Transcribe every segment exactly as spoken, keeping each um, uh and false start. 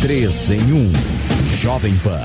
três em um. Jovem Pan.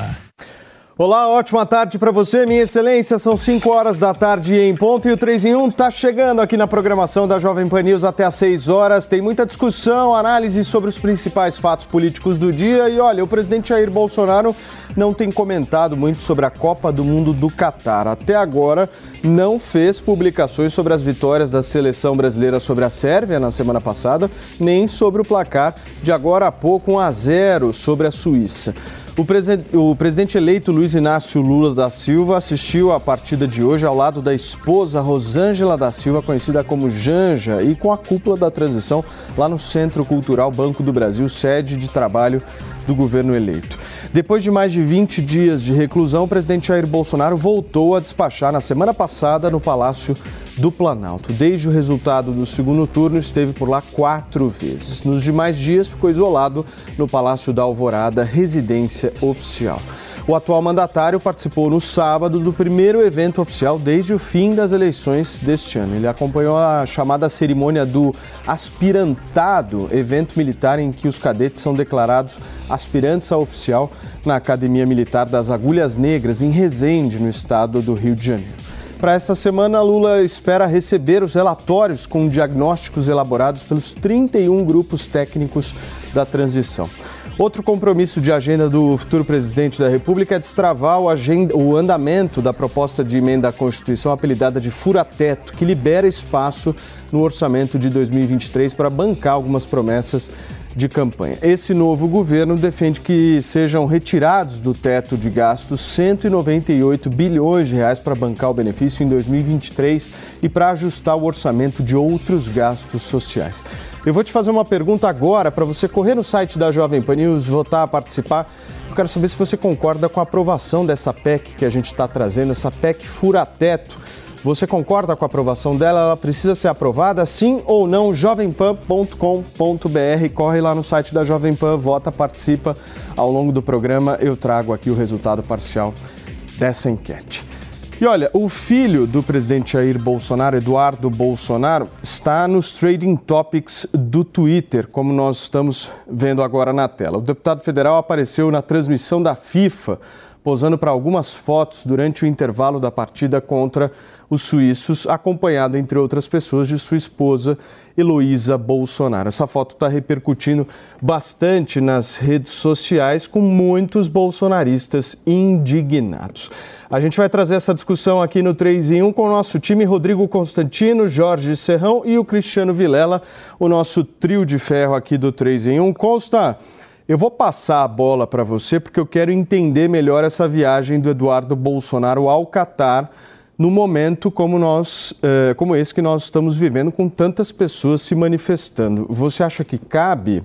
Olá, ótima tarde para você, minha excelência. São cinco horas da tarde em ponto e o três em um está chegando aqui na programação da Jovem Pan News até às seis horas. Tem muita discussão, análise sobre os principais fatos políticos do dia. E olha, o presidente Jair Bolsonaro não tem comentado muito sobre a Copa do Mundo do Catar. Até agora, não fez publicações sobre as vitórias da seleção brasileira sobre a Sérvia na semana passada, nem sobre o placar de agora há pouco, um a zero sobre a Suíça. O, presen- o presidente eleito Luiz Inácio Lula da Silva assistiu à partida de hoje ao lado da esposa Rosângela da Silva, conhecida como Janja, e com a cúpula da transição lá no Centro Cultural Banco do Brasil, sede de trabalho do governo eleito. Depois de mais de vinte dias de reclusão, o presidente Jair Bolsonaro voltou a despachar na semana passada no Palácio do Planalto. Desde o resultado do segundo turno, esteve por lá quatro vezes. Nos demais dias, ficou isolado no Palácio da Alvorada, residência oficial. O atual mandatário participou no sábado do primeiro evento oficial desde o fim das eleições deste ano. Ele acompanhou a chamada cerimônia do aspirantado, evento militar em que os cadetes são declarados aspirantes a oficial na Academia Militar das Agulhas Negras, em Resende, no estado do Rio de Janeiro. Para esta semana, Lula espera receber os relatórios com diagnósticos elaborados pelos trinta e um grupos técnicos da transição. Outro compromisso de agenda do futuro presidente da República é destravar o, agenda, o andamento da proposta de emenda à Constituição apelidada de fura-teto, que libera espaço no orçamento de dois mil e vinte e três para bancar algumas promessas de campanha. Esse novo governo defende que sejam retirados do teto de gastos cento e noventa e oito bilhões de reais para bancar o benefício em dois mil e vinte e três e para ajustar o orçamento de outros gastos sociais. Eu vou te fazer uma pergunta agora para você correr no site da Jovem Pan News, votar, participar. Eu quero saber se você concorda com a aprovação dessa P E C que a gente está trazendo, essa P E C fura-teto. Você concorda com a aprovação dela? Ela precisa ser aprovada, sim ou não? jovem pan ponto com ponto b r. Corre lá no site da Jovem Pan, vota, participa. Ao longo do programa eu trago aqui o resultado parcial dessa enquete. E olha, o filho do presidente Jair Bolsonaro, Eduardo Bolsonaro, está nos Trending Topics do Twitter, como nós estamos vendo agora na tela. O deputado federal apareceu na transmissão da FIFA, posando para algumas fotos durante o intervalo da partida contra os suíços, acompanhado, entre outras pessoas, de sua esposa, Heloísa Bolsonaro. Essa foto está repercutindo bastante nas redes sociais, com muitos bolsonaristas indignados. A gente vai trazer essa discussão aqui no três em um com o nosso time, Rodrigo Constantino, Jorge Serrão e o Cristiano Vilela, o nosso trio de ferro aqui do três em um. Consta, eu vou passar a bola para você porque eu quero entender melhor essa viagem do Eduardo Bolsonaro ao Catar, no momento como, nós, eh, como esse que nós estamos vivendo, com tantas pessoas se manifestando. Você acha que cabe?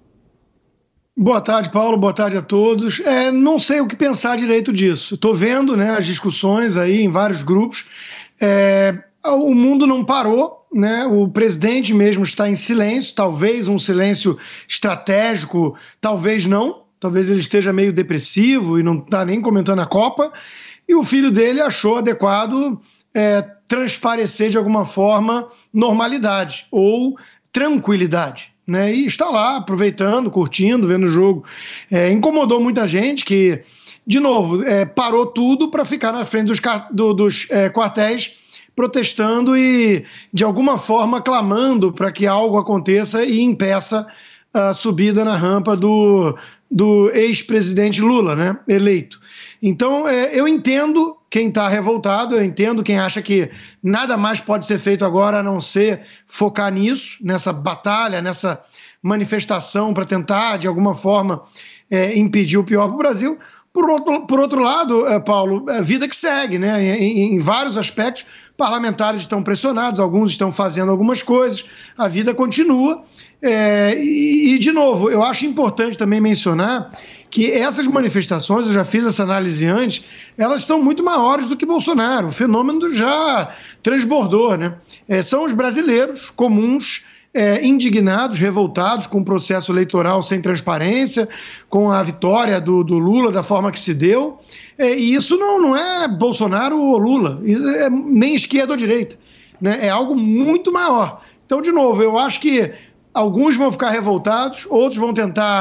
Boa tarde, Paulo. Boa tarde a todos. É, não sei o que pensar direito disso. Estou vendo, né, as discussões aí em vários grupos. É, o mundo não parou, né? O presidente mesmo está em silêncio, talvez um silêncio estratégico, talvez não. Talvez ele esteja meio depressivo e não está nem comentando a Copa. E o filho dele achou adequado é, transparecer de alguma forma normalidade ou tranquilidade, né? E está lá aproveitando, curtindo, vendo o jogo. É, incomodou muita gente que, de novo, é, parou tudo para ficar na frente dos, do, dos é, quartéis protestando e, de alguma forma, clamando para que algo aconteça e impeça a subida na rampa do, do ex-presidente Lula, né, eleito. Então, é, eu entendo quem está revoltado, eu entendo quem acha que nada mais pode ser feito agora a não ser focar nisso, nessa batalha, nessa manifestação para tentar, de alguma forma, é, impedir o pior para o Brasil. Por outro, por outro lado, é, Paulo, é vida que segue, né? Em, em vários aspectos, parlamentares estão pressionados, alguns estão fazendo algumas coisas, a vida continua. É, e, e, de novo, eu acho importante também mencionar que essas manifestações, eu já fiz essa análise antes, elas são muito maiores do que Bolsonaro. O fenômeno já transbordou, né? É, são os brasileiros comuns, é, indignados, revoltados com o processo eleitoral sem transparência, com a vitória do, do Lula da forma que se deu. É, e isso não, não é Bolsonaro ou Lula, é nem esquerda ou direita, né? É algo muito maior. Então, de novo, eu acho que alguns vão ficar revoltados, outros vão tentar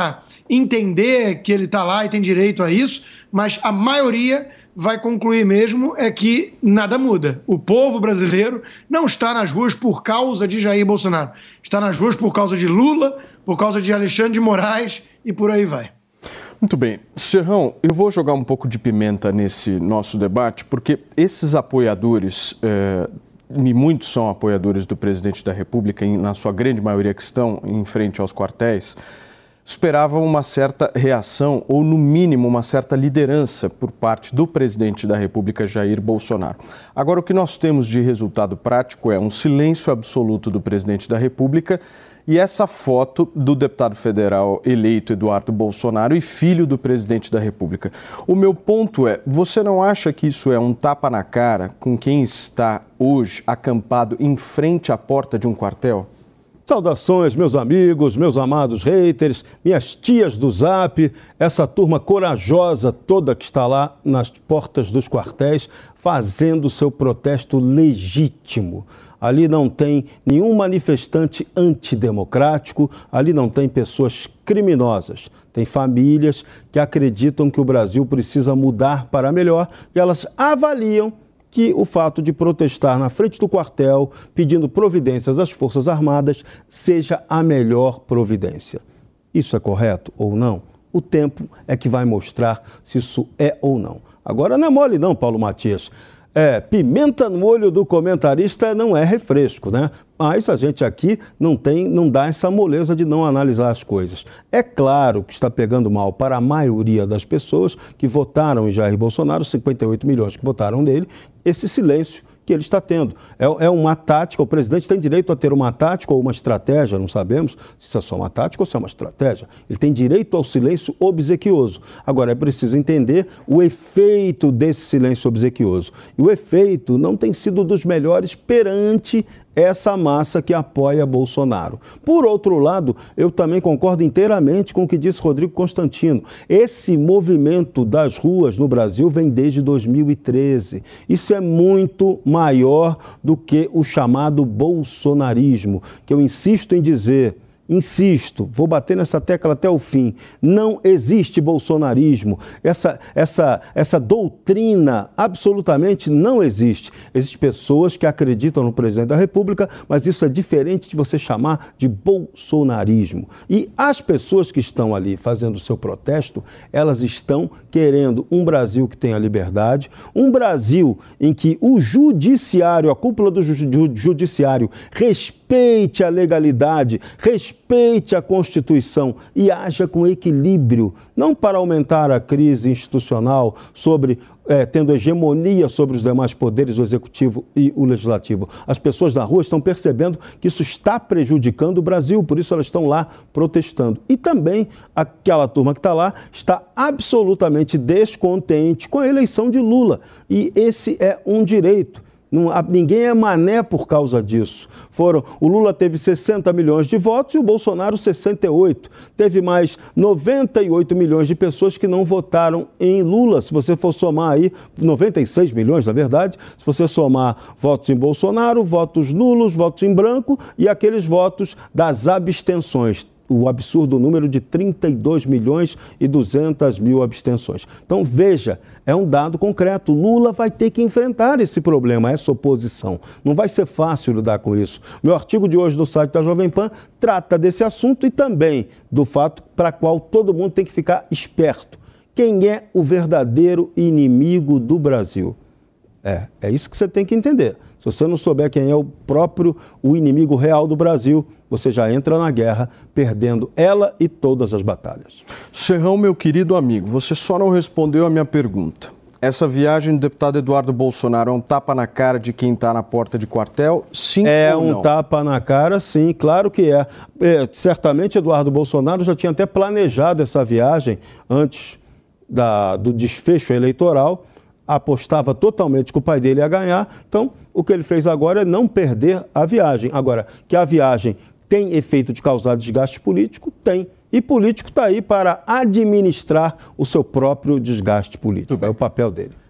entender que ele está lá e tem direito a isso, mas a maioria vai concluir mesmo é que nada muda. O povo brasileiro não está nas ruas por causa de Jair Bolsonaro. Está nas ruas por causa de Lula, por causa de Alexandre de Moraes e por aí vai. Muito bem. Serrão, eu vou jogar um pouco de pimenta nesse nosso debate, porque esses apoiadores, eh, e muitos são apoiadores do presidente da República, na sua grande maioria que estão em frente aos quartéis, esperavam uma certa reação, ou no mínimo uma certa liderança por parte do presidente da República, Jair Bolsonaro. Agora, o que nós temos de resultado prático é um silêncio absoluto do presidente da República e essa foto do deputado federal eleito Eduardo Bolsonaro e filho do presidente da República. O meu ponto é, você não acha que isso é um tapa na cara com quem está hoje acampado em frente à porta de um quartel? Saudações, meus amigos, meus amados haters, minhas tias do Zap, essa turma corajosa toda que está lá nas portas dos quartéis fazendo seu protesto legítimo. Ali não tem nenhum manifestante antidemocrático, ali não tem pessoas criminosas. Tem famílias que acreditam que o Brasil precisa mudar para melhor e elas avaliam que o fato de protestar na frente do quartel, pedindo providências às Forças Armadas, seja a melhor providência. Isso é correto ou não? O tempo é que vai mostrar se isso é ou não. Agora não é mole não, Paulo Matias. É, pimenta no olho do comentarista não é refresco, né? Mas a gente aqui não tem, não dá essa moleza de não analisar as coisas. É claro que está pegando mal para a maioria das pessoas que votaram em Jair Bolsonaro, cinquenta e oito milhões que votaram nele, esse silêncio que ele está tendo. É, é uma tática, o presidente tem direito a ter uma tática ou uma estratégia, não sabemos se é só uma tática ou se é uma estratégia. Ele tem direito ao silêncio obsequioso. Agora, é preciso entender o efeito desse silêncio obsequioso. E o efeito não tem sido dos melhores perante essa massa que apoia Bolsonaro. Por outro lado, eu também concordo inteiramente com o que disse Rodrigo Constantino. Esse movimento das ruas no Brasil vem desde dois mil e treze. Isso é muito maior do que o chamado bolsonarismo, que eu insisto em dizer. Insisto, vou bater nessa tecla até o fim, não existe bolsonarismo, essa, essa, essa doutrina absolutamente não existe. Existem pessoas que acreditam no presidente da República, mas isso é diferente de você chamar de bolsonarismo. E as pessoas que estão ali fazendo o seu protesto, elas estão querendo um Brasil que tenha liberdade, um Brasil em que o judiciário, a cúpula do judiciário, respeite a legalidade, respeite Respeite a Constituição e haja com equilíbrio, não para aumentar a crise institucional, sobre, é, tendo hegemonia sobre os demais poderes, o Executivo e o Legislativo. As pessoas na rua estão percebendo que isso está prejudicando o Brasil, por isso elas estão lá protestando. E também aquela turma que está lá está absolutamente descontente com a eleição de Lula. E esse é um direito. Não, ninguém é mané por causa disso. Foram, o Lula teve sessenta milhões de votos e o Bolsonaro sessenta e oito. Teve mais noventa e oito milhões de pessoas que não votaram em Lula. Se você for somar aí, noventa e seis milhões, na verdade, se você somar votos em Bolsonaro, votos nulos, votos em branco e aqueles votos das abstenções. O absurdo número de trinta e dois milhões e duzentas mil abstenções. Então, veja, é um dado concreto. Lula vai ter que enfrentar esse problema, essa oposição. Não vai ser fácil lidar com isso. Meu artigo de hoje no site da Jovem Pan trata desse assunto e também do fato para qual todo mundo tem que ficar esperto. Quem é o verdadeiro inimigo do Brasil? É, é isso que você tem que entender. Se você não souber quem é o próprio, o inimigo real do Brasil, você já entra na guerra, perdendo ela e todas as batalhas. Serrão, meu querido amigo, você só não respondeu a minha pergunta. Essa viagem do deputado Eduardo Bolsonaro é um tapa na cara de quem está na porta de quartel? Sim é ou não? É um tapa na cara, sim, claro que é. é. Certamente Eduardo Bolsonaro já tinha até planejado essa viagem antes da, do desfecho eleitoral, apostava totalmente que o pai dele ia ganhar, então o que ele fez agora é não perder a viagem. Agora, que a viagem tem efeito de causar desgaste político? Tem. E político está aí para administrar o seu próprio desgaste político. É o papel dele.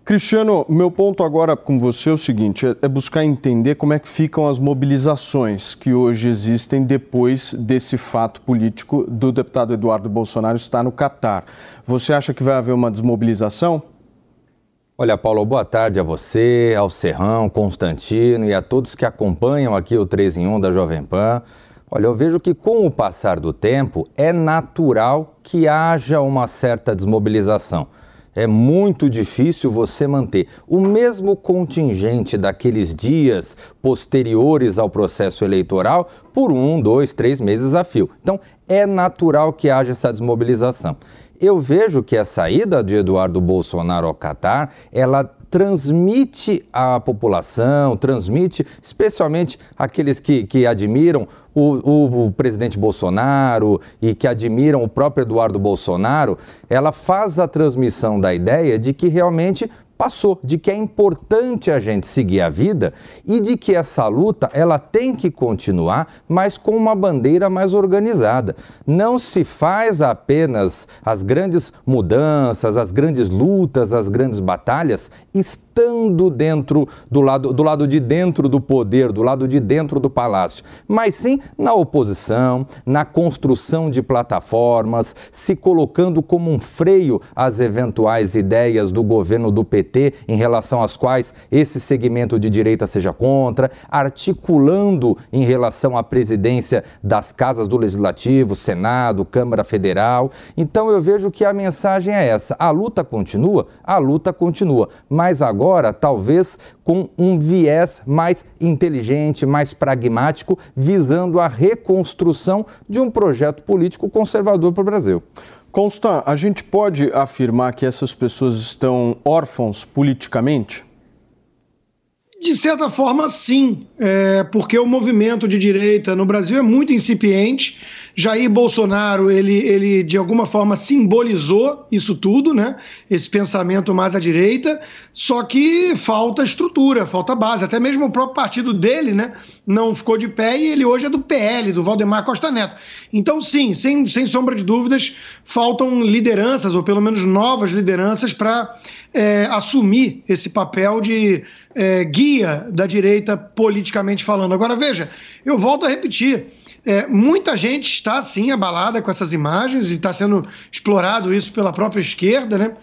Cristiano, meu ponto agora com você é o seguinte, é buscar entender como é que ficam as mobilizações que hoje existem depois desse fato político do deputado Eduardo Bolsonaro estar no Catar. Você acha que vai haver uma desmobilização? Olha, Paulo, boa tarde a você, ao Serrão, Constantino e a todos que acompanham aqui o três em um da Jovem Pan. Olha, eu vejo que com o passar do tempo é natural que haja uma certa desmobilização. É muito difícil você manter o mesmo contingente daqueles dias posteriores ao processo eleitoral por um, dois, três meses a fio. Então, é natural que haja essa desmobilização. Eu vejo que a saída de Eduardo Bolsonaro ao Catar, ela transmite à população, transmite especialmente aqueles que, que admiram o, o, o presidente Bolsonaro e que admiram o próprio Eduardo Bolsonaro, ela faz a transmissão da ideia de que realmente passou, de que é importante a gente seguir a vida e de que essa luta ela tem que continuar, mas com uma bandeira mais organizada. Não se faz apenas as grandes mudanças, as grandes lutas, as grandes batalhas estando dentro do lado, do lado de dentro do poder, do lado de dentro do palácio, mas sim na oposição, na construção de plataformas, se colocando como um freio às eventuais ideias do governo do P T em relação às quais esse segmento de direita seja contra, articulando em relação à presidência das casas do Legislativo, Senado, Câmara Federal. Então eu vejo que a mensagem é essa, a luta continua, a luta continua, mas agora Agora, talvez com um viés mais inteligente, mais pragmático, visando a reconstrução de um projeto político conservador para o Brasil. Constant, a gente pode afirmar que essas pessoas estão órfãos politicamente? De certa forma, sim, é, porque o movimento de direita no Brasil é muito incipiente. Jair Bolsonaro, ele, ele de alguma forma simbolizou isso tudo, né? Esse pensamento mais à direita, só que falta estrutura, falta base. Até mesmo o próprio partido dele, né, não ficou de pé e ele hoje é do P L, do Valdemar Costa Neto. Então, sim, sem, sem sombra de dúvidas, faltam lideranças, ou pelo menos novas lideranças, para é, assumir esse papel de é, guia da direita politicamente falando. Agora, veja, eu volto a repetir, É, muita gente está, sim, abalada com essas imagens e está sendo explorado isso pela própria esquerda, né?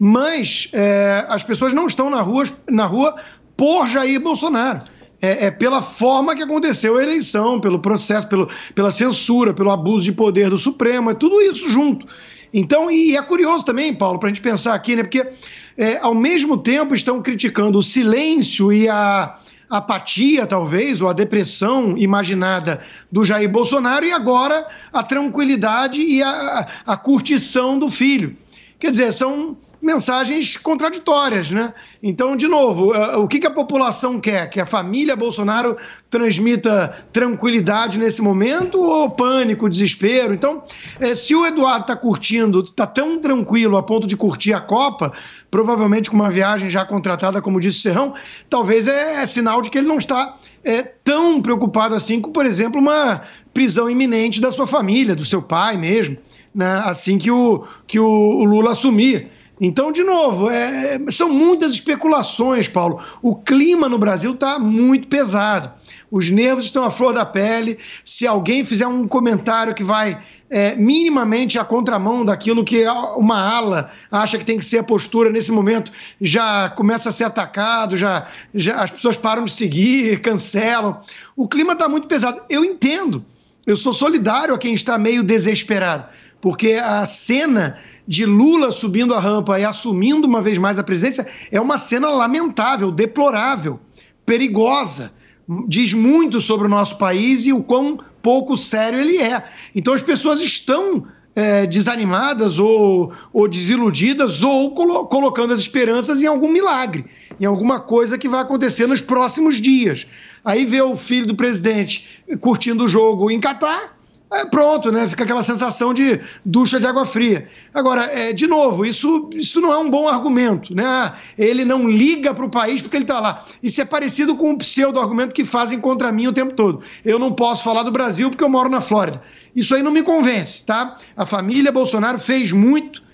Mas é, as pessoas não estão na rua, na rua por Jair Bolsonaro. É, é pela forma que aconteceu a eleição, pelo processo, pelo, pela censura, pelo abuso de poder do Supremo, é tudo isso junto. Então, e é curioso também, Paulo, para a gente pensar aqui, né? Porque é, ao mesmo tempo estão criticando o silêncio e a apatia, talvez, ou a depressão imaginada do Jair Bolsonaro e agora a tranquilidade e a, a curtição do filho. Quer dizer, são mensagens contraditórias, né? Então, de novo, o que a população quer? Que a família Bolsonaro transmita tranquilidade nesse momento ou pânico, desespero? Então, se o Eduardo está curtindo, está tão tranquilo a ponto de curtir a Copa, provavelmente com uma viagem já contratada, como disse o Serrão, talvez é, é sinal de que ele não está é, tão preocupado assim com, por exemplo, uma prisão iminente da sua família, do seu pai mesmo, né? Assim que o, que o, o Lula assumir. Então, de novo, é, são muitas especulações, Paulo. O clima no Brasil está muito pesado. Os nervos estão à flor da pele. Se alguém fizer um comentário que vai é, minimamente à contramão daquilo que uma ala acha que tem que ser a postura nesse momento, já começa a ser atacado, já, já as pessoas param de seguir, cancelam. O clima está muito pesado. Eu entendo. Eu sou solidário a quem está meio desesperado, porque a cena de Lula subindo a rampa e assumindo uma vez mais a presidência é uma cena lamentável, deplorável, perigosa. Diz muito sobre o nosso país e o quão pouco sério ele é. Então as pessoas estão é, desanimadas ou, ou desiludidas ou colo- colocando as esperanças em algum milagre, em alguma coisa que vai acontecer nos próximos dias. Aí vê o filho do presidente curtindo o jogo em Catar, é, pronto, né? Fica aquela sensação de ducha de água fria. Agora, é, de novo, isso, isso não é um bom argumento, né? Ele não liga para o país porque ele está lá. Isso é parecido com um pseudo-argumento que fazem contra mim o tempo todo. Eu não posso falar do Brasil porque eu moro na Flórida. Isso aí não me convence, tá? A família Bolsonaro fez muito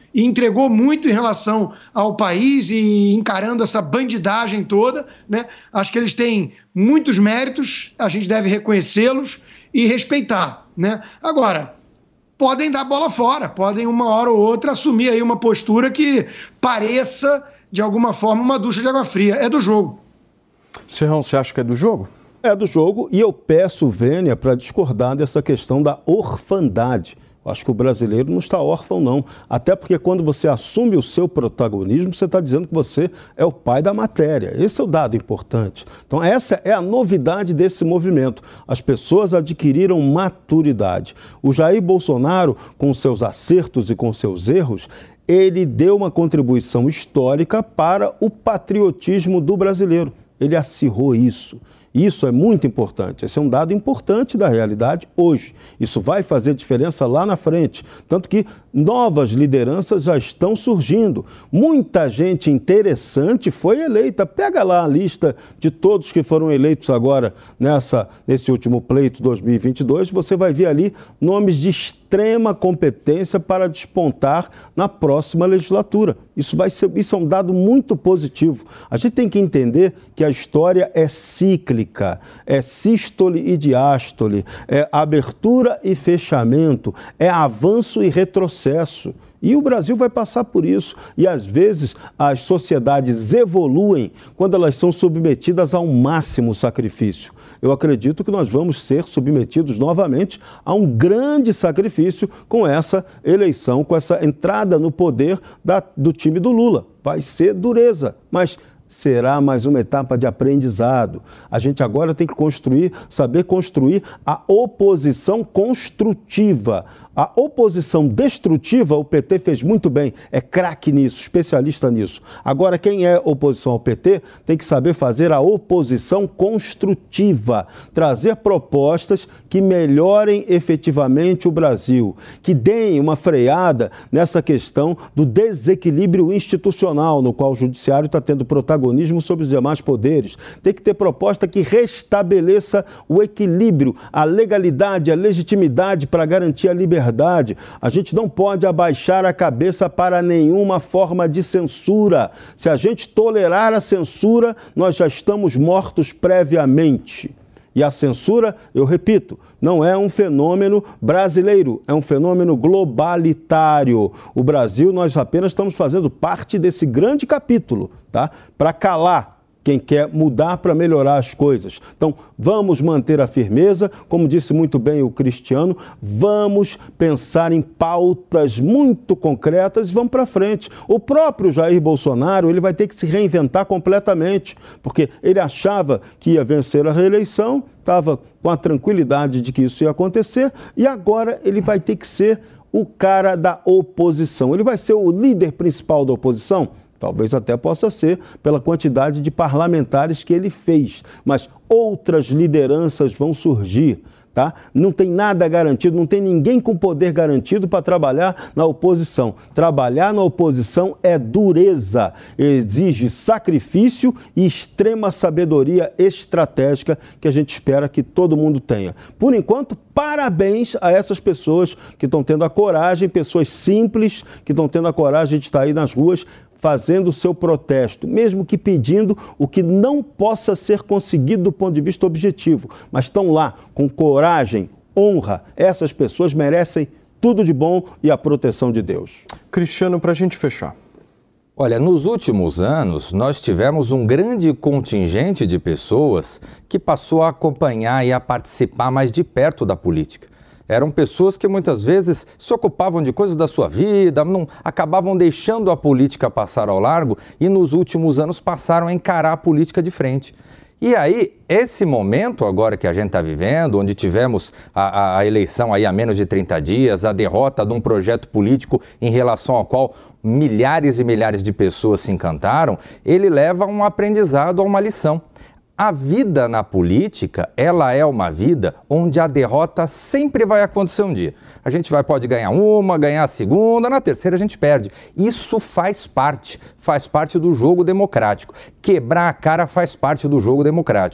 e entregou muito em relação ao país e encarando essa bandidagem toda, né? Acho que eles têm muitos méritos, a gente deve reconhecê-los e respeitar, né? Agora, podem dar bola fora, podem uma hora ou outra assumir aí uma postura que pareça, de alguma forma, uma ducha de água fria. É do jogo. Serrão, você acha que é do jogo? É do jogo, e eu peço Vênia para discordar dessa questão da orfandade. Acho que o brasileiro não está órfão, não. Até porque quando você assume o seu protagonismo, você está dizendo que você é o pai da matéria. Esse é o dado importante. Então, essa é a novidade desse movimento. As pessoas adquiriram maturidade. O Jair Bolsonaro, com seus acertos e com seus erros, ele deu uma contribuição histórica para o patriotismo do brasileiro. Ele acirrou isso. Isso é muito importante, esse é um dado importante da realidade hoje. Isso vai fazer diferença lá na frente, tanto que novas lideranças já estão surgindo. Muita gente interessante foi eleita. Pega lá a lista de todos que foram eleitos agora nessa, nesse último pleito dois mil e vinte e dois, você vai ver ali nomes de extrema competência para despontar na próxima legislatura. Isso, vai ser, isso é um dado muito positivo. A gente tem que entender que a história é cíclica, é sístole e diástole, é abertura e fechamento, é avanço e retrocesso. E o Brasil vai passar por isso. E, às vezes, as sociedades evoluem quando elas são submetidas ao máximo sacrifício. Eu acredito que nós vamos ser submetidos novamente a um grande sacrifício com essa eleição, com essa entrada no poder da, do time do Lula. Vai ser dureza, mas será mais uma etapa de aprendizado. A gente agora tem que construir, saber construir a oposição construtiva. A oposição destrutiva, o P T fez muito bem, é craque nisso, especialista nisso. Agora, quem é oposição ao P T tem que saber fazer a oposição construtiva, trazer propostas que melhorem efetivamente o Brasil, que deem uma freada nessa questão do desequilíbrio institucional, no qual o judiciário está tendo protagonismo sobre os demais poderes. Tem que ter proposta que restabeleça o equilíbrio, a legalidade, a legitimidade para garantir a liberdade. A gente não pode abaixar a cabeça para nenhuma forma de censura. Se a gente tolerar a censura, nós já estamos mortos previamente. E a censura, eu repito, não é um fenômeno brasileiro, é um fenômeno globalitário. O Brasil, nós apenas estamos fazendo parte desse grande capítulo, tá? Para calar quem quer mudar para melhorar as coisas. Então, vamos manter a firmeza, como disse muito bem o Cristiano, vamos pensar em pautas muito concretas e vamos para frente. O próprio Jair Bolsonaro, ele vai ter que se reinventar completamente, porque ele achava que ia vencer a reeleição, estava com a tranquilidade de que isso ia acontecer, e agora ele vai ter que ser o cara da oposição. Ele vai ser o líder principal da oposição? Talvez até possa ser pela quantidade de parlamentares que ele fez, mas outras lideranças vão surgir, tá? Não tem nada garantido, não tem ninguém com poder garantido para trabalhar na oposição. Trabalhar na oposição é dureza, exige sacrifício e extrema sabedoria estratégica que a gente espera que todo mundo tenha. Por enquanto, parabéns a essas pessoas que estão tendo a coragem, pessoas simples que estão tendo a coragem de estar aí nas ruas fazendo o seu protesto, mesmo que pedindo o que não possa ser conseguido do ponto de vista objetivo, mas estão lá com coragem, honra. Essas pessoas merecem tudo de bom e a proteção de Deus. Cristiano, para a gente fechar. Olha, nos últimos anos, nós tivemos um grande contingente de pessoas que passou a acompanhar e a participar mais de perto da política. Eram pessoas que muitas vezes se ocupavam de coisas da sua vida, não, acabavam deixando a política passar ao largo e nos últimos anos passaram a encarar a política de frente. E aí, esse momento agora que a gente está vivendo, onde tivemos a, a, a eleição aí há menos de trinta dias, a derrota de um projeto político em relação ao qual milhares e milhares de pessoas se encantaram, ele leva a um aprendizado, a uma lição. A vida na política, ela é uma vida onde a derrota sempre vai acontecer um dia. A gente vai, pode ganhar uma, ganhar a segunda, na terceira a gente perde. Isso faz parte, faz parte do jogo democrático. Quebrar a cara faz parte do jogo democrático.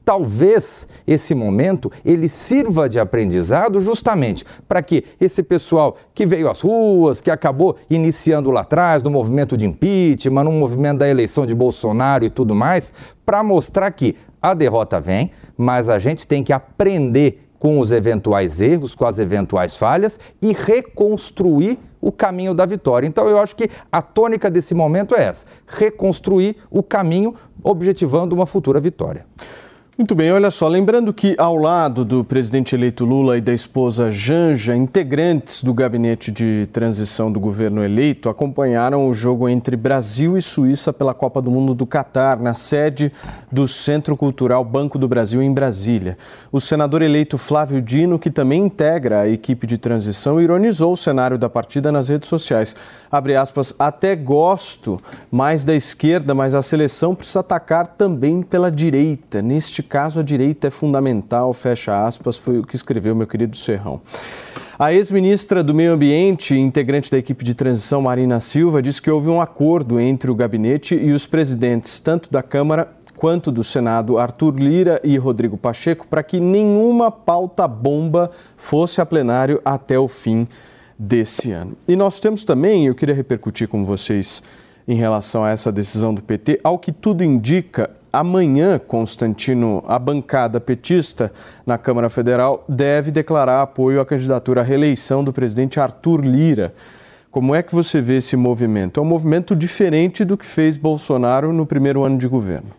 talvez esse momento ele sirva de aprendizado justamente para que esse pessoal que veio às ruas, que acabou iniciando lá atrás no movimento de impeachment, no movimento da eleição de Bolsonaro e tudo mais, para mostrar que a derrota vem, mas a gente tem que aprender com os eventuais erros, com as eventuais falhas e reconstruir o caminho da vitória. Então eu acho que a tônica desse momento é essa, reconstruir o caminho objetivando uma futura vitória. Muito bem, olha só, lembrando que ao lado do presidente eleito Lula e da esposa Janja, integrantes do gabinete de transição do governo eleito acompanharam o jogo entre Brasil e Suíça pela Copa do Mundo do Catar, na sede do Centro Cultural Banco do Brasil em Brasília. O senador eleito Flávio Dino, que também integra a equipe de transição, ironizou o cenário da partida nas redes sociais. Abre aspas, até gosto mais da esquerda, mas a seleção precisa atacar também pela direita. Neste caso, a direita é fundamental, fecha aspas, foi o que escreveu meu querido Serrão. A ex-ministra do Meio Ambiente, integrante da equipe de transição, Marina Silva, disse que houve um acordo entre o gabinete e os presidentes, tanto da Câmara quanto do Senado, Arthur Lira e Rodrigo Pacheco, para que nenhuma pauta-bomba fosse a plenário até o fim desse ano. E nós temos também, eu queria repercutir com vocês em relação a essa decisão do P T, ao que tudo indica, amanhã, Constantino, a bancada petista na Câmara Federal deve declarar apoio à candidatura à reeleição do presidente Arthur Lira. Como é que você vê esse movimento? É um movimento diferente do que fez Bolsonaro no primeiro ano de governo.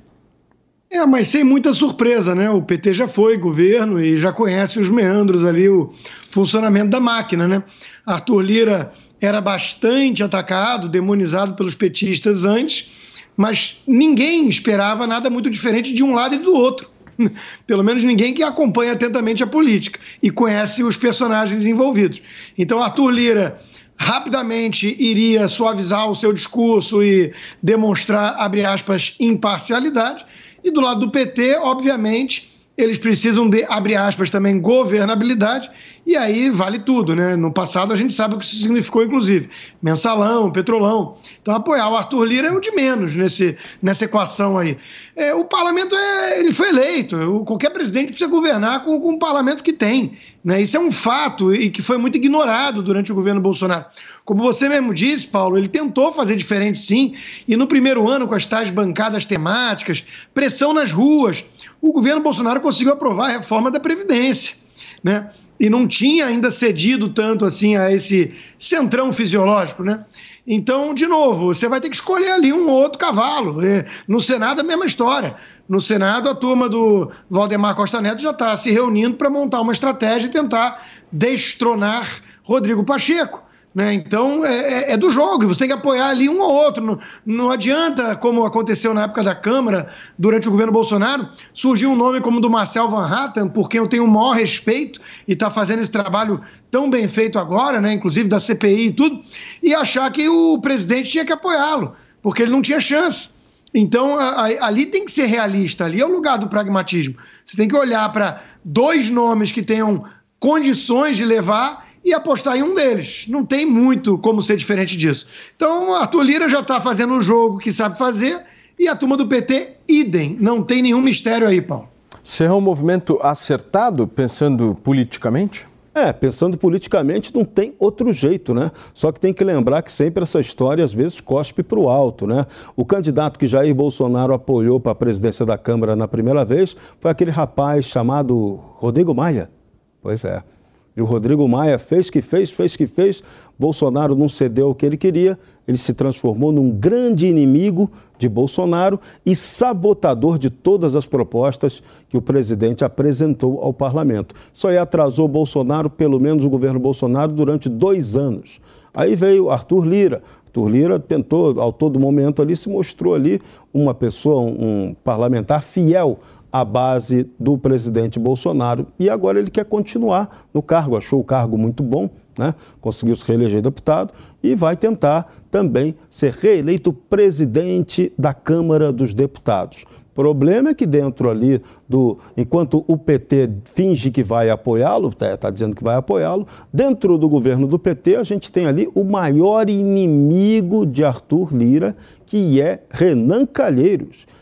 É, mas sem muita surpresa, né? O P T já foi governo e já conhece os meandros ali, o funcionamento da máquina, né? Arthur Lira era bastante atacado, demonizado pelos petistas antes, mas ninguém esperava nada muito diferente de um lado e do outro. Pelo menos ninguém que acompanha atentamente a política e conhece os personagens envolvidos. Então, Arthur Lira rapidamente iria suavizar o seu discurso e demonstrar, abre aspas, imparcialidade. E do lado do P T, obviamente, eles precisam de, abre aspas, também governabilidade, e aí vale tudo, né? No passado a gente sabe o que isso significou, inclusive, mensalão, petrolão. Então apoiar o Arthur Lira é o de menos nesse, nessa equação aí. É, o parlamento, é, ele foi eleito, qualquer presidente precisa governar com, com o parlamento que tem, né? Isso é um fato e que foi muito ignorado durante o governo Bolsonaro. Como você mesmo disse, Paulo, ele tentou fazer diferente sim, e no primeiro ano, com as tais bancadas temáticas, pressão nas ruas, o governo Bolsonaro conseguiu aprovar a reforma da Previdência, né? E não tinha ainda cedido tanto assim a esse centrão fisiológico, né? Então, de novo, você vai ter que escolher ali um ou outro cavalo. No Senado, a mesma história. No Senado, a turma do Valdemar Costa Neto já está se reunindo para montar uma estratégia e tentar destronar Rodrigo Pacheco. Né? Então, é, é do jogo, você tem que apoiar ali um ou outro. Não, não adianta, como aconteceu na época da Câmara, durante o governo Bolsonaro, surgiu um nome como o do Marcel Van Hatten, por quem eu tenho o maior respeito e está fazendo esse trabalho tão bem feito agora, né? Inclusive da C P I e tudo, e achar que o presidente tinha que apoiá-lo, porque ele não tinha chance. Então, a, a, ali tem que ser realista, ali é o lugar do pragmatismo. Você tem que olhar para dois nomes que tenham condições de levar e apostar em um deles. Não tem muito como ser diferente disso. Então, Arthur Lira já está fazendo o jogo que sabe fazer e a turma do P T, idem. Não tem nenhum mistério aí, Paulo. Será um movimento acertado, pensando politicamente? É, pensando politicamente não tem outro jeito, né? Só que tem que lembrar que sempre essa história às vezes cospe para o alto, né? O candidato que Jair Bolsonaro apoiou para a presidência da Câmara na primeira vez foi aquele rapaz chamado Rodrigo Maia. Pois é. E o Rodrigo Maia fez que fez, fez que fez, Bolsonaro não cedeu o que ele queria, ele se transformou num grande inimigo de Bolsonaro e sabotador de todas as propostas que o presidente apresentou ao parlamento. Isso aí atrasou Bolsonaro, pelo menos o governo Bolsonaro, durante dois anos. Aí veio Arthur Lira. Arthur Lira tentou, ao todo momento ali, se mostrou ali uma pessoa, um parlamentar fiel à base do presidente Bolsonaro. E agora ele quer continuar no cargo, achou o cargo muito bom, né? Conseguiu se reeleger deputado e vai tentar também ser reeleito presidente da Câmara dos Deputados. O problema é que dentro ali, do, enquanto o P T finge que vai apoiá-lo, está tá dizendo que vai apoiá-lo, dentro do governo do P T a gente tem ali o maior inimigo de Arthur Lira, que é Renan Calheiros.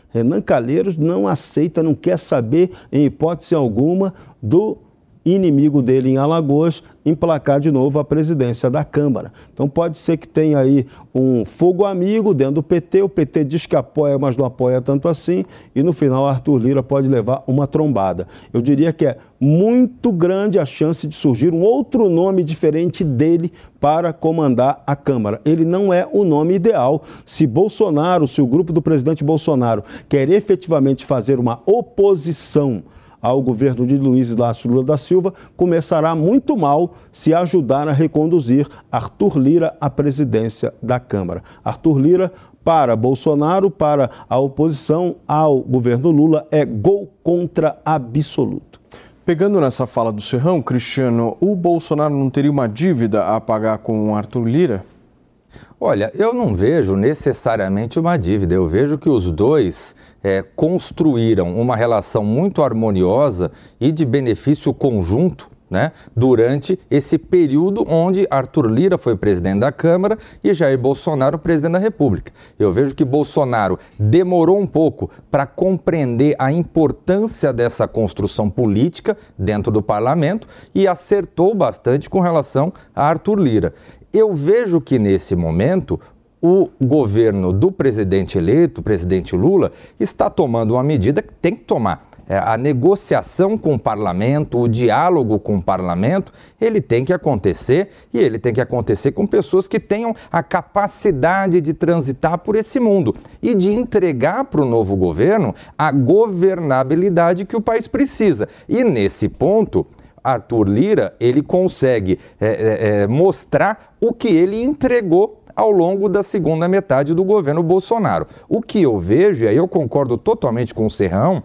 Renan Calheiros não aceita, não quer saber, em hipótese alguma, do inimigo dele em Alagoas emplacar de novo a presidência da Câmara. Então pode ser que tenha aí um fogo amigo dentro do P T, o P T diz que apoia, mas não apoia tanto assim, e no final Arthur Lira pode levar uma trombada. Eu diria que é muito grande a chance de surgir um outro nome diferente dele para comandar a Câmara. Ele não é o nome ideal. Se Bolsonaro, se o grupo do presidente Bolsonaro quer efetivamente fazer uma oposição ao governo de Luiz Inácio Lula da Silva, começará muito mal se ajudar a reconduzir Arthur Lira à presidência da Câmara. Arthur Lira, para Bolsonaro, para a oposição ao governo Lula, é gol contra absoluto. Pegando nessa fala do Serrão, Cristiano, o Bolsonaro não teria uma dívida a pagar com o Arthur Lira? Olha, eu não vejo necessariamente uma dívida, eu vejo que os dois é, construíram uma relação muito harmoniosa e de benefício conjunto, né, durante esse período onde Arthur Lira foi presidente da Câmara e Jair Bolsonaro presidente da República. Eu vejo que Bolsonaro demorou um pouco para compreender a importância dessa construção política dentro do parlamento e acertou bastante com relação a Arthur Lira. Eu vejo que nesse momento o governo do presidente eleito, o presidente Lula, está tomando uma medida que tem que tomar. A negociação com o parlamento, o diálogo com o parlamento, ele tem que acontecer e ele tem que acontecer com pessoas que tenham a capacidade de transitar por esse mundo e de entregar para o novo governo a governabilidade que o país precisa. E nesse ponto, Arthur Lira, ele consegue é, é, mostrar o que ele entregou ao longo da segunda metade do governo Bolsonaro. O que eu vejo, e aí eu concordo totalmente com o Serrão,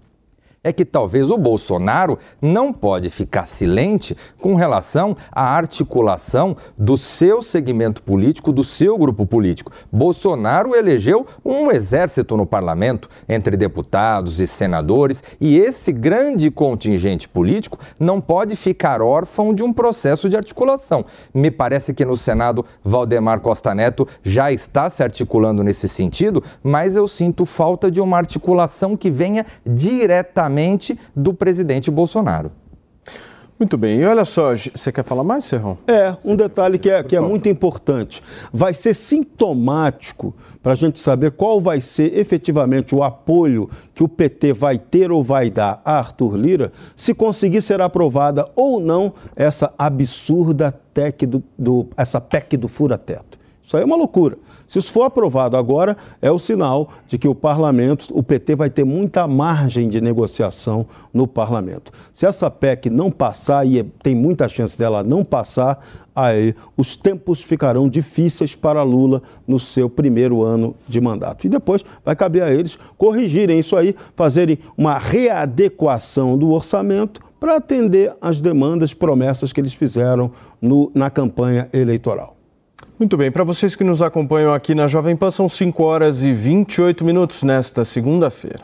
é que talvez o Bolsonaro não pode ficar silente com relação à articulação do seu segmento político, do seu grupo político. Bolsonaro elegeu um exército no parlamento, entre deputados e senadores, e esse grande contingente político não pode ficar órfão de um processo de articulação. Me parece que no Senado, Valdemar Costa Neto já está se articulando nesse sentido, mas eu sinto falta de uma articulação que venha diretamente do presidente Bolsonaro. Muito bem, e olha só, você quer falar mais, Serrão? É, um detalhe que é, que é muito importante. Vai ser sintomático para a gente saber qual vai ser efetivamente o apoio que o P T vai ter ou vai dar a Arthur Lira, se conseguir ser aprovada ou não essa absurda T E C do, do, essa P E C do fura-teto. Isso aí é uma loucura. Se isso for aprovado agora, é o sinal de que o parlamento, o P T vai ter muita margem de negociação no parlamento. Se essa P E C não passar, e tem muita chance dela não passar, aí os tempos ficarão difíceis para Lula no seu primeiro ano de mandato. E depois vai caber a eles corrigirem isso aí, fazerem uma readequação do orçamento para atender às demandas, promessas que eles fizeram no, na campanha eleitoral. Muito bem, para vocês que nos acompanham aqui na Jovem Pan, são cinco horas e vinte e oito minutos nesta segunda-feira.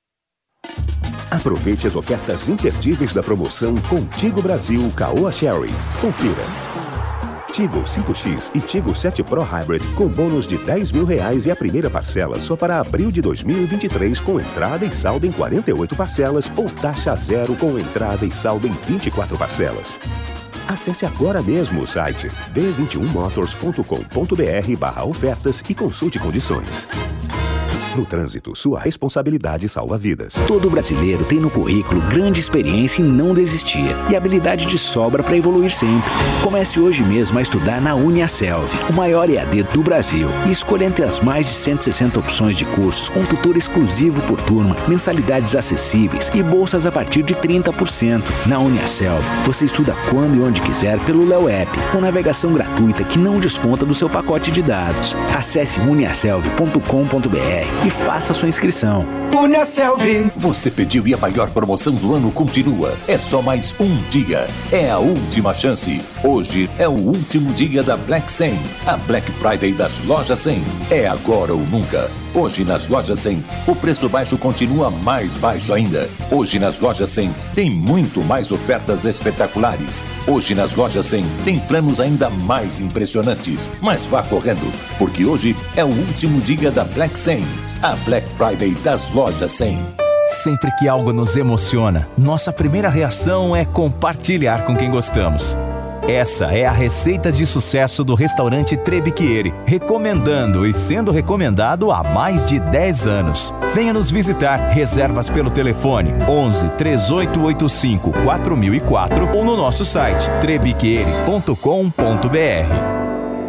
Aproveite as ofertas imperdíveis da promoção Contigo Brasil Caoa Sherry. Confira. Tigo cinco X e Tigo sete Pro Hybrid com bônus de dez mil reais e a primeira parcela só para abril de dois mil e vinte e três com entrada e saldo em quarenta e oito parcelas ou taxa zero com entrada e saldo em vinte e quatro parcelas. Acesse agora mesmo o site b vinte e um motors ponto com ponto br barra ofertas e consulte condições. No trânsito, sua responsabilidade salva vidas. Todo brasileiro tem no currículo grande experiência em não desistir e habilidade de sobra para evoluir sempre. Comece hoje mesmo a estudar na UniaSelv, o maior E A D do Brasil, e escolha entre as mais de cento e sessenta opções de cursos com tutor exclusivo por turma, mensalidades acessíveis e bolsas a partir de trinta por cento. Na UniaSelv, você estuda quando e onde quiser pelo Léo App, com navegação gratuita que não desconta do seu pacote de dados. Acesse uniaselv ponto com ponto br e faça sua inscrição. UniaSelv. Você pediu e a maior promoção do ano continua. É só mais um dia. É a última chance. Hoje é o último dia da Black cem. A Black Friday das lojas cem. É agora ou nunca. Hoje nas Lojas cem, o preço baixo continua mais baixo ainda. Hoje nas Lojas cem, tem muito mais ofertas espetaculares. Hoje nas Lojas cem, tem planos ainda mais impressionantes. Mas vá correndo, porque hoje é o último dia da Black cem, a Black Friday das Lojas cem. Sempre que algo nos emociona, nossa primeira reação é compartilhar com quem gostamos. Essa é a receita de sucesso do restaurante Trebicchieri, recomendando e sendo recomendado há mais de dez anos. Venha nos visitar. Reservas pelo telefone onze, três oito oito cinco, quatro mil e quatro ou no nosso site trebicchieri ponto com ponto br.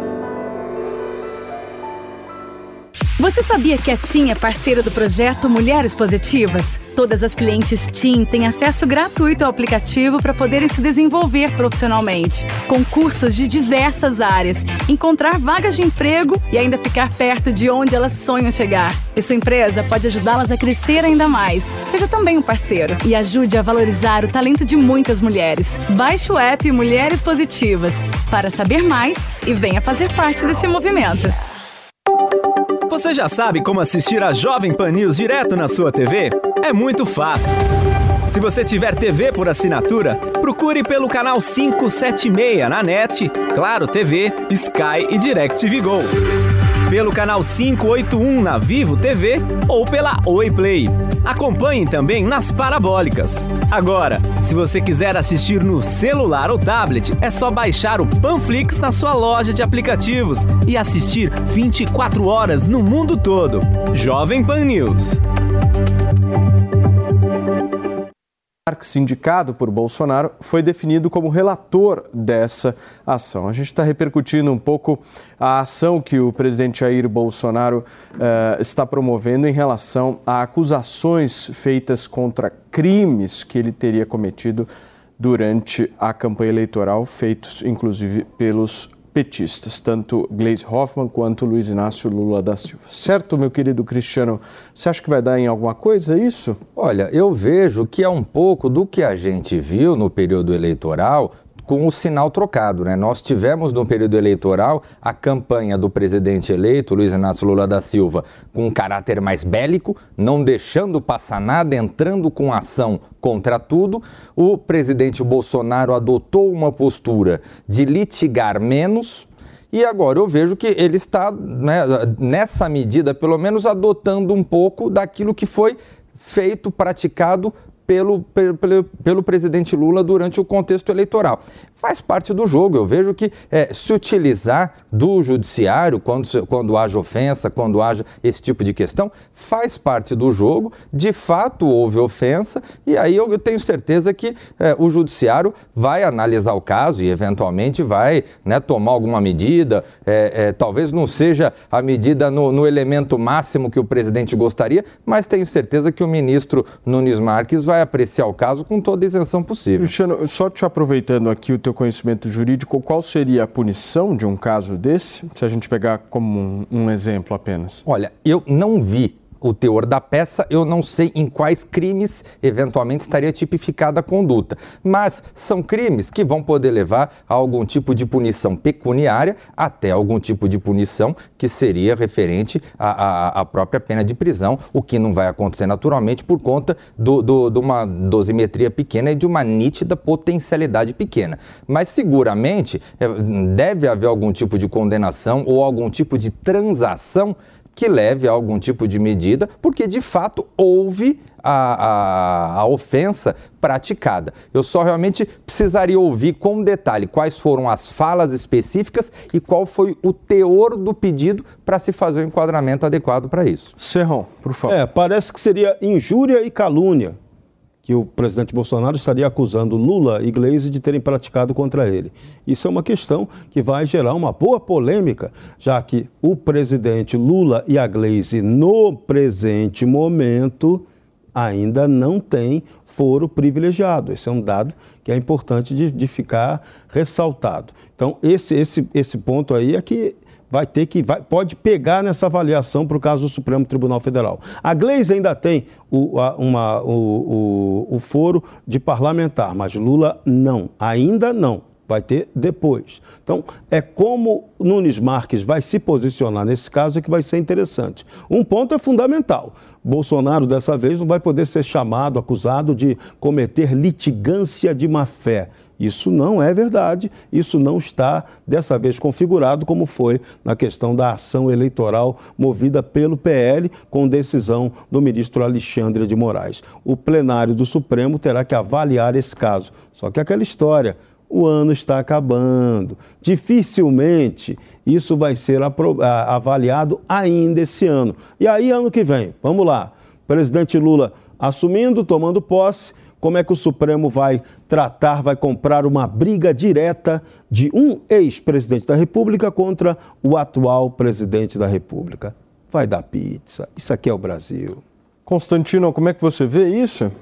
Você sabia que a TIM é parceira do projeto Mulheres Positivas? Todas as clientes TIM têm acesso gratuito ao aplicativo para poderem se desenvolver profissionalmente, com cursos de diversas áreas, encontrar vagas de emprego e ainda ficar perto de onde elas sonham chegar. E sua empresa pode ajudá-las a crescer ainda mais. Seja também um parceiro e ajude a valorizar o talento de muitas mulheres. Baixe o app Mulheres Positivas para saber mais e venha fazer parte desse movimento. Você já sabe como assistir a Jovem Pan News direto na sua T V? É muito fácil. Se você tiver T V por assinatura, procure pelo canal quinhentos e setenta e seis na NET, Claro T V, Sky e DirecTV Go. Pelo canal quinhentos e oitenta e um na Vivo T V ou pela Oi Play. Acompanhe também nas parabólicas. Agora, se você quiser assistir no celular ou tablet, é só baixar o Panflix na sua loja de aplicativos e assistir vinte e quatro horas no mundo todo. Jovem Pan News. Marques, indicado por Bolsonaro, foi definido como relator dessa ação. A gente está repercutindo um pouco a ação que o presidente Jair Bolsonaro uh, está promovendo em relação a acusações feitas contra crimes que ele teria cometido durante a campanha eleitoral, feitos inclusive pelos petistas, tanto Gleisi Hoffmann quanto Luiz Inácio Lula da Silva. Certo, meu querido Cristiano? Você acha que vai dar em alguma coisa isso? Olha, eu vejo que é um pouco do que a gente viu no período eleitoral com o sinal trocado, né? Nós tivemos no período eleitoral a campanha do presidente eleito, Luiz Inácio Lula da Silva, com um caráter mais bélico, não deixando passar nada, entrando com ação contra tudo. O presidente Bolsonaro adotou uma postura de litigar menos e agora eu vejo que ele está, né, nessa medida, pelo menos adotando um pouco daquilo que foi feito, praticado Pelo, pelo, pelo presidente Lula durante o contexto eleitoral. Faz parte do jogo. Eu vejo que é, se utilizar do judiciário quando, quando haja ofensa, quando haja esse tipo de questão, faz parte do jogo. De fato, houve ofensa e aí eu, eu tenho certeza que é, o judiciário vai analisar o caso e eventualmente vai, né, tomar alguma medida. É, é, talvez não seja a medida no, no elemento máximo que o presidente gostaria, mas tenho certeza que o ministro Nunes Marques vai apreciar o caso com toda a isenção possível. Cristiano, só te aproveitando aqui o teu conhecimento jurídico, qual seria a punição de um caso desse, se a gente pegar como um, um exemplo apenas? Olha, eu não vi o teor da peça, eu não sei em quais crimes eventualmente estaria tipificada a conduta, mas são crimes que vão poder levar a algum tipo de punição pecuniária até algum tipo de punição que seria referente à, à, à própria pena de prisão, o que não vai acontecer naturalmente por conta do, do, de uma dosimetria pequena e de uma nítida potencialidade pequena. Mas seguramente deve haver algum tipo de condenação ou algum tipo de transação que leve a algum tipo de medida, porque de fato houve a, a, a ofensa praticada. Eu só realmente precisaria ouvir com detalhe quais foram as falas específicas e qual foi o teor do pedido para se fazer o enquadramento adequado para isso. Serrão, por favor. É, parece que seria injúria e calúnia que o presidente Bolsonaro estaria acusando Lula e Gleisi de terem praticado contra ele. Isso é uma questão que vai gerar uma boa polêmica, já que o presidente Lula e a Gleisi, no presente momento, ainda não têm foro privilegiado. Esse é um dado que é importante de, de ficar ressaltado. Então, esse, esse, esse ponto aí é que vai ter que, vai, pode pegar nessa avaliação para o caso do Supremo Tribunal Federal. A Gleisi ainda tem o, a, uma, o, o, o foro de parlamentar, mas Lula não, ainda não. vai ter depois. Então, é como Nunes Marques vai se posicionar nesse caso que vai ser interessante. Um ponto é fundamental. Bolsonaro, dessa vez, não vai poder ser chamado, acusado de cometer litigância de má-fé. Isso não é verdade, isso não está, dessa vez, configurado como foi na questão da ação eleitoral movida pelo P L com decisão do ministro Alexandre de Moraes. O plenário do Supremo terá que avaliar esse caso. Só que aquela história, o ano está acabando. Dificilmente isso vai ser avaliado ainda esse ano. E aí, ano que vem, vamos lá, presidente Lula assumindo, tomando posse, como é que o Supremo vai tratar, vai comprar uma briga direta de um ex-presidente da República contra o atual presidente da República? Vai dar pizza. Isso aqui é o Brasil. Constantino, como é que você vê isso?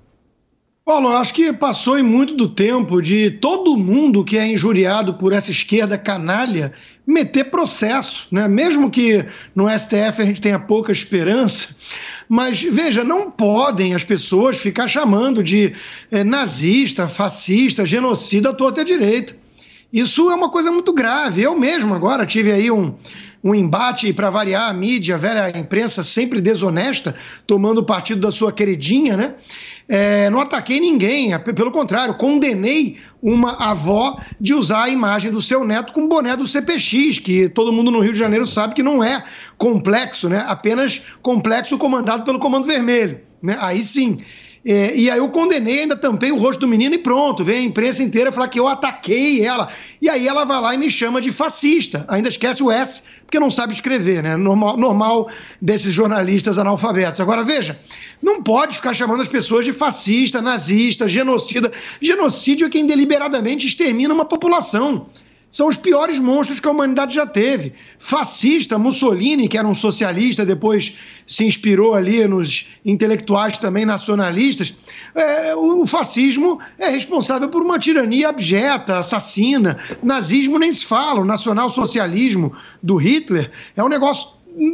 Paulo, acho que passou em muito do tempo de todo mundo que é injuriado por essa esquerda canalha meter processo, né? Mesmo que no S T F a gente tenha pouca esperança, mas veja, não podem as pessoas ficar chamando de é, nazista, fascista, genocida à torta e à direita. Isso é uma coisa muito grave. Eu mesmo agora tive aí um, um embate para variar a mídia, a velha imprensa sempre desonesta, tomando partido da sua queridinha, né? É, não ataquei ninguém, pelo contrário, condenei uma avó de usar a imagem do seu neto com boné do C P X, que todo mundo no Rio de Janeiro sabe que não é complexo, né? Apenas complexo comandado pelo Comando Vermelho, né? Aí sim. É, e aí eu condenei, ainda tampei o rosto do menino e pronto, vem a imprensa inteira falar que eu ataquei ela. E aí ela vai lá e me chama de fascista, ainda esquece o S, porque não sabe escrever, né? Normal, normal desses jornalistas analfabetos. Agora veja, não pode ficar chamando as pessoas de fascista, nazista, genocida. Genocídio é quem deliberadamente extermina uma população. São os piores monstros que a humanidade já teve. Fascista, Mussolini, que era um socialista, depois se inspirou ali nos intelectuais também nacionalistas. É, o fascismo é responsável por uma tirania abjeta, assassina. Nazismo nem se fala, o nacionalsocialismo do Hitler é um negócio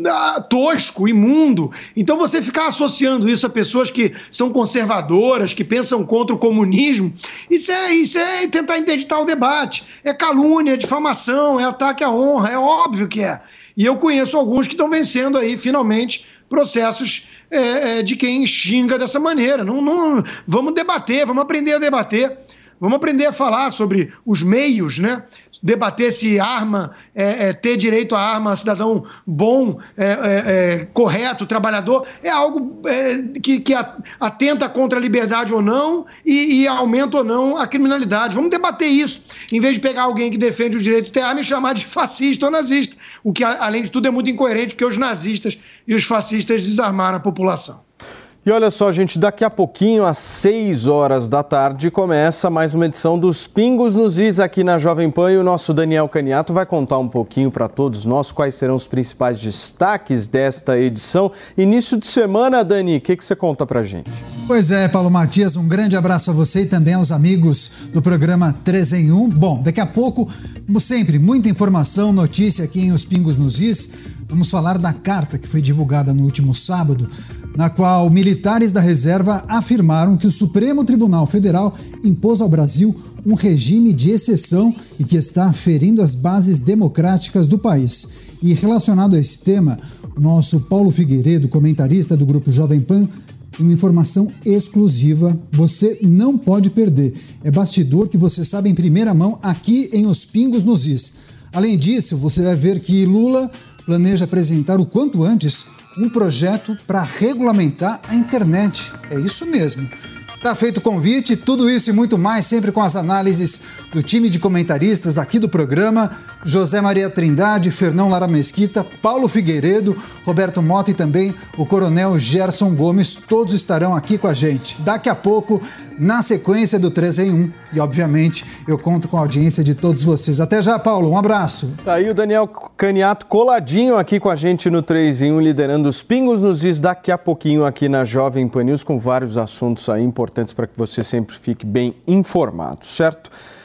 tosco, imundo. Então você ficar associando isso a pessoas que são conservadoras, que pensam contra o comunismo, isso é, isso é tentar interditar o debate. É calúnia, é difamação, é ataque à honra, é óbvio que é. E eu conheço alguns que estão vencendo aí, finalmente, processos é, de quem xinga dessa maneira. Não, não, vamos debater, vamos aprender a debater. Vamos aprender a falar sobre os meios, né? Debater se arma, é, é, ter direito à arma, cidadão bom, é, é, é, correto, trabalhador, é algo é, que, que atenta contra a liberdade ou não e, e aumenta ou não a criminalidade. Vamos debater isso, em vez de pegar alguém que defende o direito de ter arma e chamar de fascista ou nazista, o que, além de tudo, é muito incoerente, porque os nazistas e os fascistas desarmaram a população. E olha só, gente, daqui a pouquinho, às seis horas da tarde, começa mais uma edição dos Pingos nos Is aqui na Jovem Pan e o nosso Daniel Caniato vai contar um pouquinho para todos nós quais serão os principais destaques desta edição. Início de semana, Dani, o que, que você conta pra gente? Pois é, Paulo Matias, um grande abraço a você e também aos amigos do programa três em um. Bom, daqui a pouco, como sempre, muita informação, notícia aqui em Os Pingos nos Is. Vamos falar da carta que foi divulgada no último sábado, na qual militares da reserva afirmaram que o Supremo Tribunal Federal impôs ao Brasil um regime de exceção e que está ferindo as bases democráticas do país. E relacionado a esse tema, o nosso Paulo Figueiredo, comentarista do Grupo Jovem Pan, tem uma informação exclusiva, você não pode perder. É bastidor que você sabe em primeira mão aqui em Os Pingos nos Is. Além disso, você vai ver que Lula planeja apresentar o quanto antes um projeto para regulamentar a internet. É isso mesmo. Tá feito o convite, tudo isso e muito mais, sempre com as análises do time de comentaristas aqui do programa. José Maria Trindade, Fernão Lara Mesquita, Paulo Figueiredo, Roberto Mota e também o Coronel Gerson Gomes, todos estarão aqui com a gente. Daqui a pouco, na sequência do três em um. E, obviamente, eu conto com a audiência de todos vocês. Até já, Paulo. Um abraço. Tá aí o Daniel Caniato coladinho aqui com a gente no três em um, liderando os Pingos nos Is daqui a pouquinho aqui na Jovem Pan News, com vários assuntos aí importantes para que você sempre fique bem informado, certo?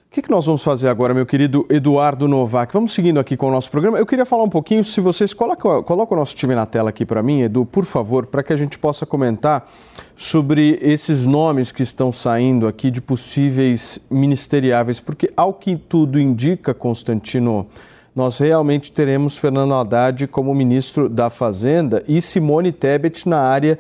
O que, que nós vamos fazer agora, meu querido Eduardo Novak? Vamos seguindo aqui com o nosso programa. Eu queria falar um pouquinho, se vocês colocam, colocam o nosso time na tela aqui para mim, Edu, por favor, para que a gente possa comentar sobre esses nomes que estão saindo aqui de possíveis ministeriáveis, porque ao que tudo indica, Constantino, nós realmente teremos Fernando Haddad como ministro da Fazenda e Simone Tebet na área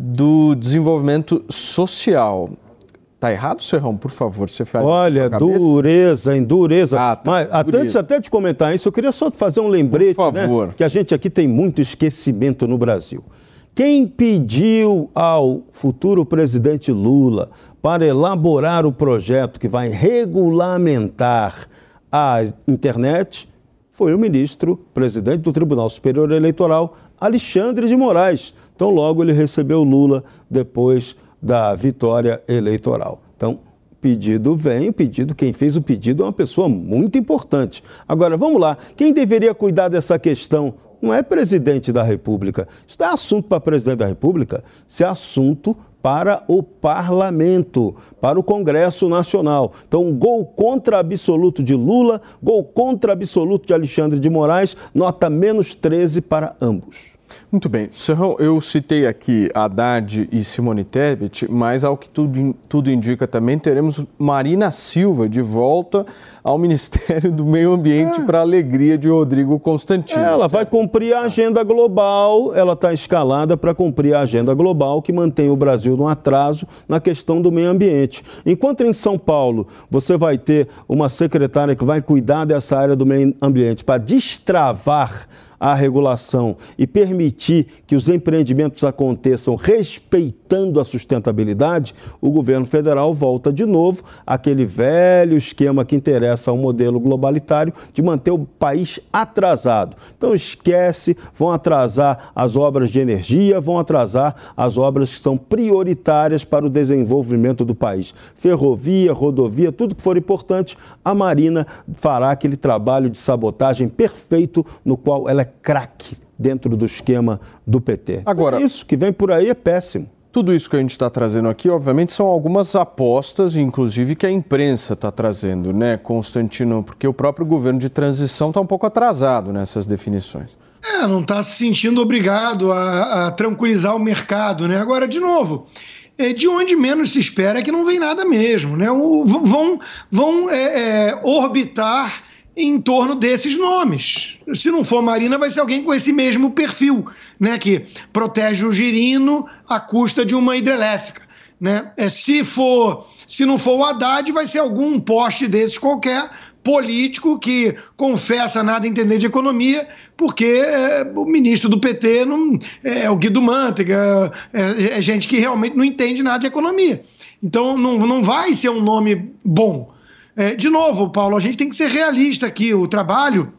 do desenvolvimento social. Tá errado, Serrão? Por favor, você faz. Olha, dureza, em dureza. Ah, tá. Mas até, antes até de comentar isso, eu queria só fazer um lembrete, Por favor. Né, que a gente aqui tem muito esquecimento no Brasil. Quem pediu ao futuro presidente Lula para elaborar o projeto que vai regulamentar a internet foi o ministro, presidente do Tribunal Superior Eleitoral, Alexandre de Moraes. Então, logo ele recebeu Lula depois da vitória eleitoral. Então, pedido vem, o pedido, quem fez o pedido é uma pessoa muito importante. Agora, vamos lá, quem deveria cuidar dessa questão não é presidente da República. Isso não é assunto para presidente da República, isso é assunto para o Parlamento, para o Congresso Nacional. Então, gol contra absoluto de Lula, gol contra absoluto de Alexandre de Moraes, nota menos treze para ambos. Muito bem. Serrão, eu citei aqui Haddad e Simone Tebet, mas ao que tudo, tudo indica também, teremos Marina Silva de volta ao Ministério do Meio Ambiente é. para a alegria de Rodrigo Constantino. Ela vai cumprir a agenda global, ela está escalada para cumprir a agenda global que mantém o Brasil no atraso na questão do meio ambiente. Enquanto em São Paulo você vai ter uma secretária que vai cuidar dessa área do meio ambiente para destravar a regulação e permitir que os empreendimentos aconteçam respeitando a sustentabilidade, o governo federal volta de novo àquele velho esquema que interessa ao modelo globalitário de manter o país atrasado. Então esquece, vão atrasar as obras de energia, vão atrasar as obras que são prioritárias para o desenvolvimento do país. Ferrovia, rodovia, tudo que for importante, a Marina fará aquele trabalho de sabotagem perfeito no qual ela é craque dentro do esquema do P T. Agora, isso que vem por aí é péssimo. Tudo isso que a gente está trazendo aqui, obviamente, são algumas apostas, inclusive, que a imprensa está trazendo, né, Constantino? Porque o próprio governo de transição está um pouco atrasado nessas definições. É, não está se sentindo obrigado a, a tranquilizar o mercado, né? Agora, de novo, é, de onde menos se espera é que não vem nada mesmo, né? O, vão vão é, é, orbitar em torno desses nomes. Se não for Marina, vai ser alguém com esse mesmo perfil, né, que protege o girino à custa de uma hidrelétrica, né? É, se for, se não for o Haddad, vai ser algum poste desses qualquer, político que confessa nada entender de economia, porque é, o ministro do P T não, é o Guido Mantega, é, é gente que realmente não entende nada de economia. Então não, não vai ser um nome bom. É, de novo, Paulo, a gente tem que ser realista aqui. O trabalho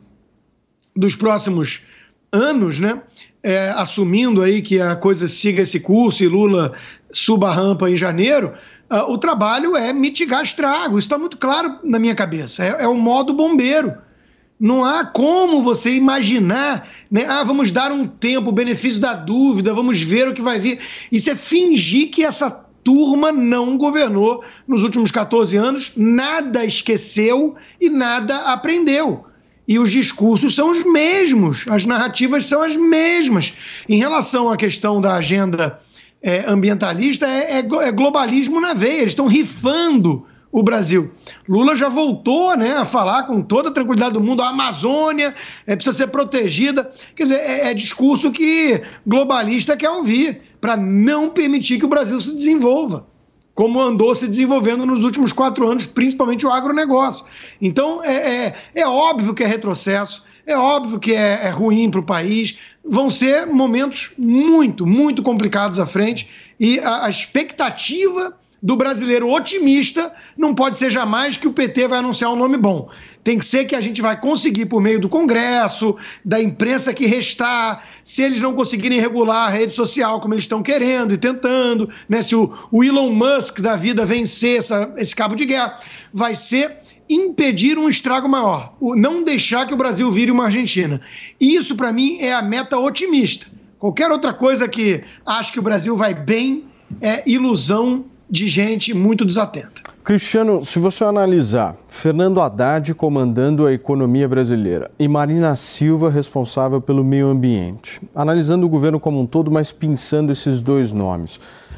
dos próximos anos, né, é, assumindo aí que a coisa siga esse curso e Lula suba a rampa em janeiro, uh, o trabalho é mitigar estrago. Isso está muito claro na minha cabeça. É, é o modo bombeiro. Não há como você imaginar, né, ah, vamos dar um tempo, o benefício da dúvida, vamos ver o que vai vir. Isso é fingir que essa turma não governou nos últimos quatorze anos, nada esqueceu e nada aprendeu. E os discursos são os mesmos, as narrativas são as mesmas. Em relação à questão da agenda é, ambientalista, é, é, é globalismo na veia, eles estão rifando o Brasil. Lula já voltou, né, a falar com toda a tranquilidade do mundo, a Amazônia é, precisa ser protegida. Quer dizer, é, é discurso que globalista quer ouvir, para não permitir que o Brasil se desenvolva, como andou se desenvolvendo nos últimos quatro anos, principalmente o agronegócio. Então, é, é, é óbvio que é retrocesso, é óbvio que é, é ruim para o país, vão ser momentos muito, muito complicados à frente, e a, a expectativa do brasileiro otimista não pode ser jamais que o P T vai anunciar um nome bom. Tem que ser que a gente vai conseguir, por meio do Congresso, da imprensa que restar, se eles não conseguirem regular a rede social como eles estão querendo e tentando, né, se o, o Elon Musk da vida vencer essa, esse cabo de guerra, vai ser impedir um estrago maior, o, não deixar que o Brasil vire uma Argentina. Isso, para mim, é a meta otimista. Qualquer outra coisa que acho que o Brasil vai bem é ilusão de gente muito desatenta. Cristiano, se você analisar Fernando Haddad comandando a economia brasileira e Marina Silva responsável pelo meio ambiente, analisando o governo como um todo, mas pensando esses dois nomes,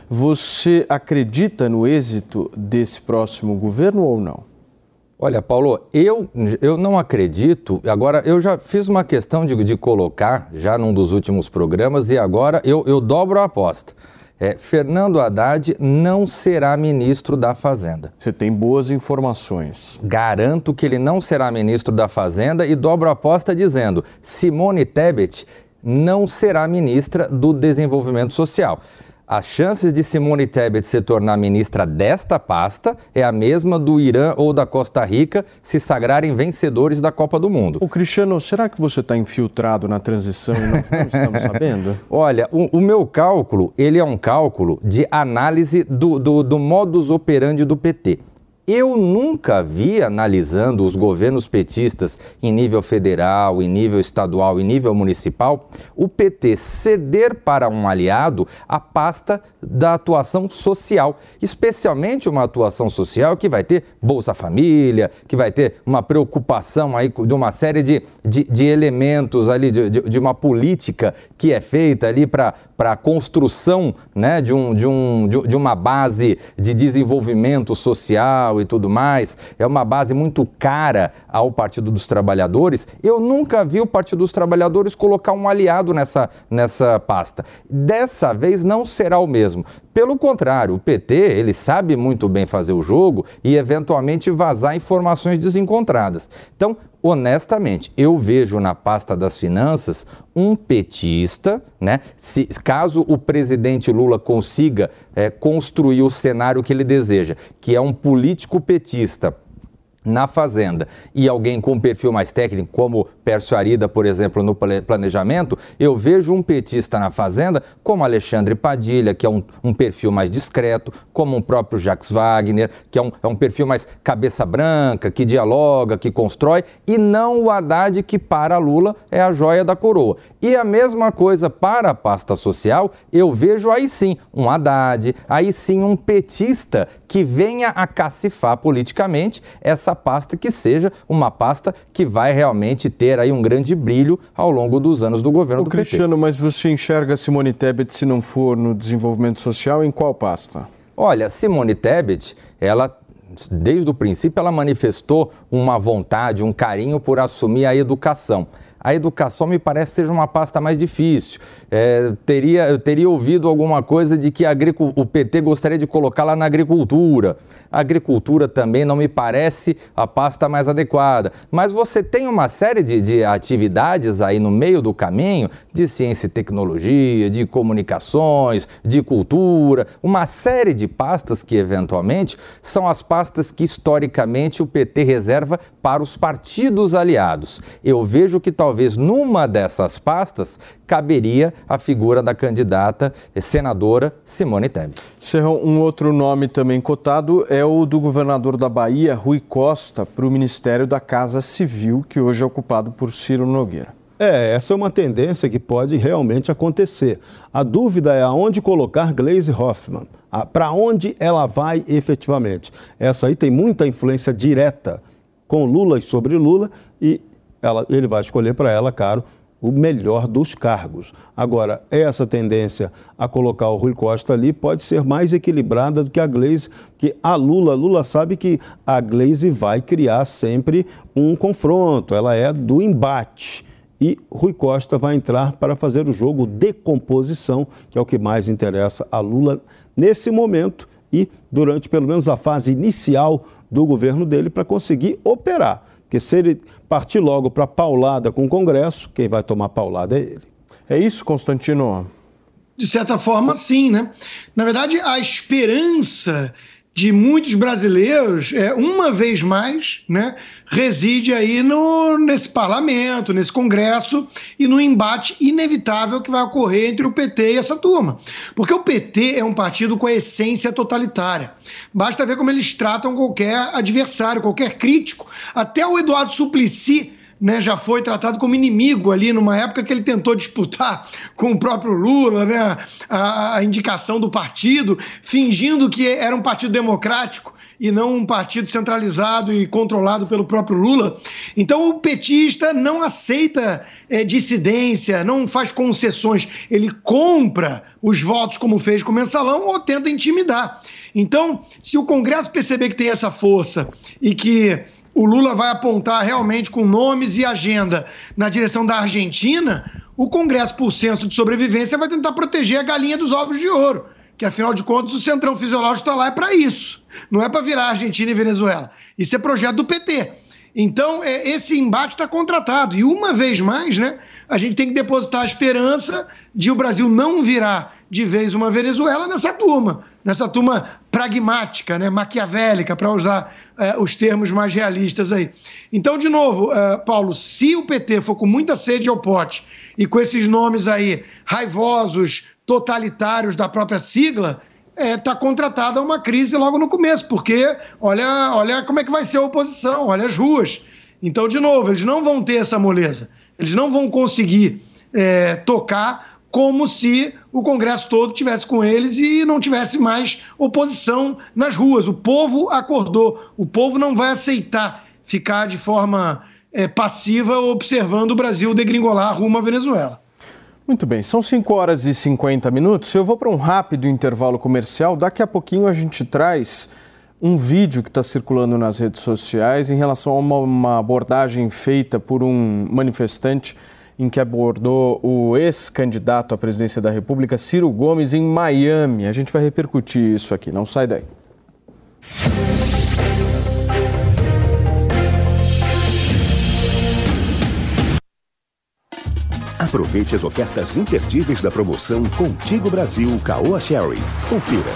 você acredita no êxito desse próximo governo ou não? Olha, Paulo, eu, eu não acredito. Agora, eu já fiz uma questão de, de colocar, já num dos últimos programas, e agora eu, eu dobro a aposta. É, Fernando Haddad não será ministro da Fazenda. Você tem boas informações. Garanto que ele não será ministro da Fazenda e dobro a aposta dizendo: Simone Tebet não será ministra do Desenvolvimento Social. As chances de Simone Tebet se tornar ministra desta pasta é a mesma do Irã ou da Costa Rica se sagrarem vencedores da Copa do Mundo. Ô Cristiano, será que você está infiltrado na transição e não, não estamos sabendo? Olha, o, o meu cálculo, ele é um cálculo de análise do, do, do modus operandi do P T. Eu nunca vi, analisando os governos petistas em nível federal, em nível estadual, em nível municipal, o P T ceder para um aliado a pasta da atuação social, especialmente uma atuação social que vai ter Bolsa Família, que vai ter uma preocupação aí de uma série de, de, de elementos ali, de, de, de uma política que é feita ali para para a construção, né, de, um, de, um, de, de uma base de desenvolvimento social e tudo mais. É uma base muito cara ao Partido dos Trabalhadores. Eu nunca vi o Partido dos Trabalhadores colocar um aliado nessa, nessa pasta. Dessa vez não será o mesmo. Pelo contrário, o P T, ele sabe muito bem fazer o jogo e eventualmente vazar informações desencontradas. Então, honestamente, eu vejo na pasta das finanças um petista, né? Se, caso o presidente Lula consiga é, construir o cenário que ele deseja, que é um político petista na Fazenda e alguém com um perfil mais técnico, como Pércio Arida, por exemplo, no planejamento, eu vejo um petista na Fazenda como Alexandre Padilha, que é um, um perfil mais discreto, como o próprio Jacques Wagner, que é um, é um perfil mais cabeça branca, que dialoga, que constrói, e não o Haddad, que para Lula é a joia da coroa. E a mesma coisa para a pasta social, eu vejo aí sim um Haddad, aí sim um petista que venha a cacifar politicamente essa pasta, que seja uma pasta que vai realmente ter aí um grande brilho ao longo dos anos do governo Ô, do P T. Cristiano, mas você enxerga Simone Tebet, se não for no desenvolvimento social, em qual pasta? Olha, Simone Tebet, ela, desde o princípio, ela manifestou uma vontade, um carinho por assumir a educação. A educação me parece seja uma pasta mais difícil. É, teria, eu teria ouvido alguma coisa de que a agricul... o P T gostaria de colocar lá na agricultura. A agricultura também não me parece a pasta mais adequada. Mas você tem uma série de, de atividades aí no meio do caminho, de ciência e tecnologia, de comunicações, de cultura, uma série de pastas que eventualmente são as pastas que historicamente o P T reserva para os partidos aliados. Eu vejo que talvez Talvez numa dessas pastas caberia a figura da candidata senadora Simone Tebet. Serrão, um outro nome também cotado é o do governador da Bahia, Rui Costa, para o Ministério da Casa Civil, que hoje é ocupado por Ciro Nogueira. É, essa é uma tendência que pode realmente acontecer. A dúvida é aonde colocar Gleisi Hoffmann, para onde ela vai efetivamente. Essa aí tem muita influência direta com Lula e sobre Lula e Ela, ele vai escolher para ela, claro, o melhor dos cargos. Agora, essa tendência a colocar o Rui Costa ali pode ser mais equilibrada do que a Gleisi, porque a Lula, Lula sabe que a Gleisi vai criar sempre um confronto, ela é do embate. E Rui Costa vai entrar para fazer o jogo de composição, que é o que mais interessa a Lula nesse momento e durante pelo menos a fase inicial do governo dele para conseguir operar. Porque se ele partir logo para paulada com o Congresso, quem vai tomar paulada é ele. É isso, Constantino? De certa forma, sim, né? Na verdade, a esperança de muitos brasileiros, é, uma vez mais, né, reside aí no, nesse parlamento, nesse Congresso e no embate inevitável que vai ocorrer entre o P T e essa turma. Porque o P T é um partido com a essência totalitária. Basta ver como eles tratam qualquer adversário, qualquer crítico. Até o Eduardo Suplicy, né, já foi tratado como inimigo ali numa época que ele tentou disputar com o próprio Lula, né, a, a indicação do partido, fingindo que era um partido democrático e não um partido centralizado e controlado pelo próprio Lula. Então o petista não aceita é, dissidência, não faz concessões, ele compra os votos como fez com o Mensalão ou tenta intimidar. Então, se o Congresso perceber que tem essa força e que o Lula vai apontar realmente com nomes e agenda na direção da Argentina, o Congresso, por senso de sobrevivência, vai tentar proteger a galinha dos ovos de ouro, que afinal de contas o centrão fisiológico está lá é para isso, não é para virar Argentina e Venezuela. Isso é projeto do P T. Então, é, esse embate está contratado. E uma vez mais, né, a gente tem que depositar a esperança de o Brasil não virar de vez uma Venezuela nessa turma, nessa turma pragmática, né, maquiavélica, para usar é, os termos mais realistas aí. Então, de novo, é, Paulo, se o P T for com muita sede ao pote e com esses nomes aí raivosos, totalitários da própria sigla, está é, contratada uma crise logo no começo, porque olha, olha como é que vai ser a oposição, olha as ruas. Então, de novo, eles não vão ter essa moleza, eles não vão conseguir é, tocar como se o Congresso todo tivesse com eles e não tivesse mais oposição nas ruas. O povo acordou, o povo não vai aceitar ficar de forma é, passiva observando o Brasil degringolar rumo à Venezuela. Muito bem, são cinco horas e cinquenta minutos. Eu vou para um rápido intervalo comercial. Daqui a pouquinho a gente traz um vídeo que está circulando nas redes sociais em relação a uma, uma abordagem feita por um manifestante em que abordou o ex-candidato à presidência da República, Ciro Gomes, em Miami. A gente vai repercutir isso aqui, não sai daí. Aproveite as ofertas imperdíveis da promoção Contigo Brasil Caoa Chery. Confira.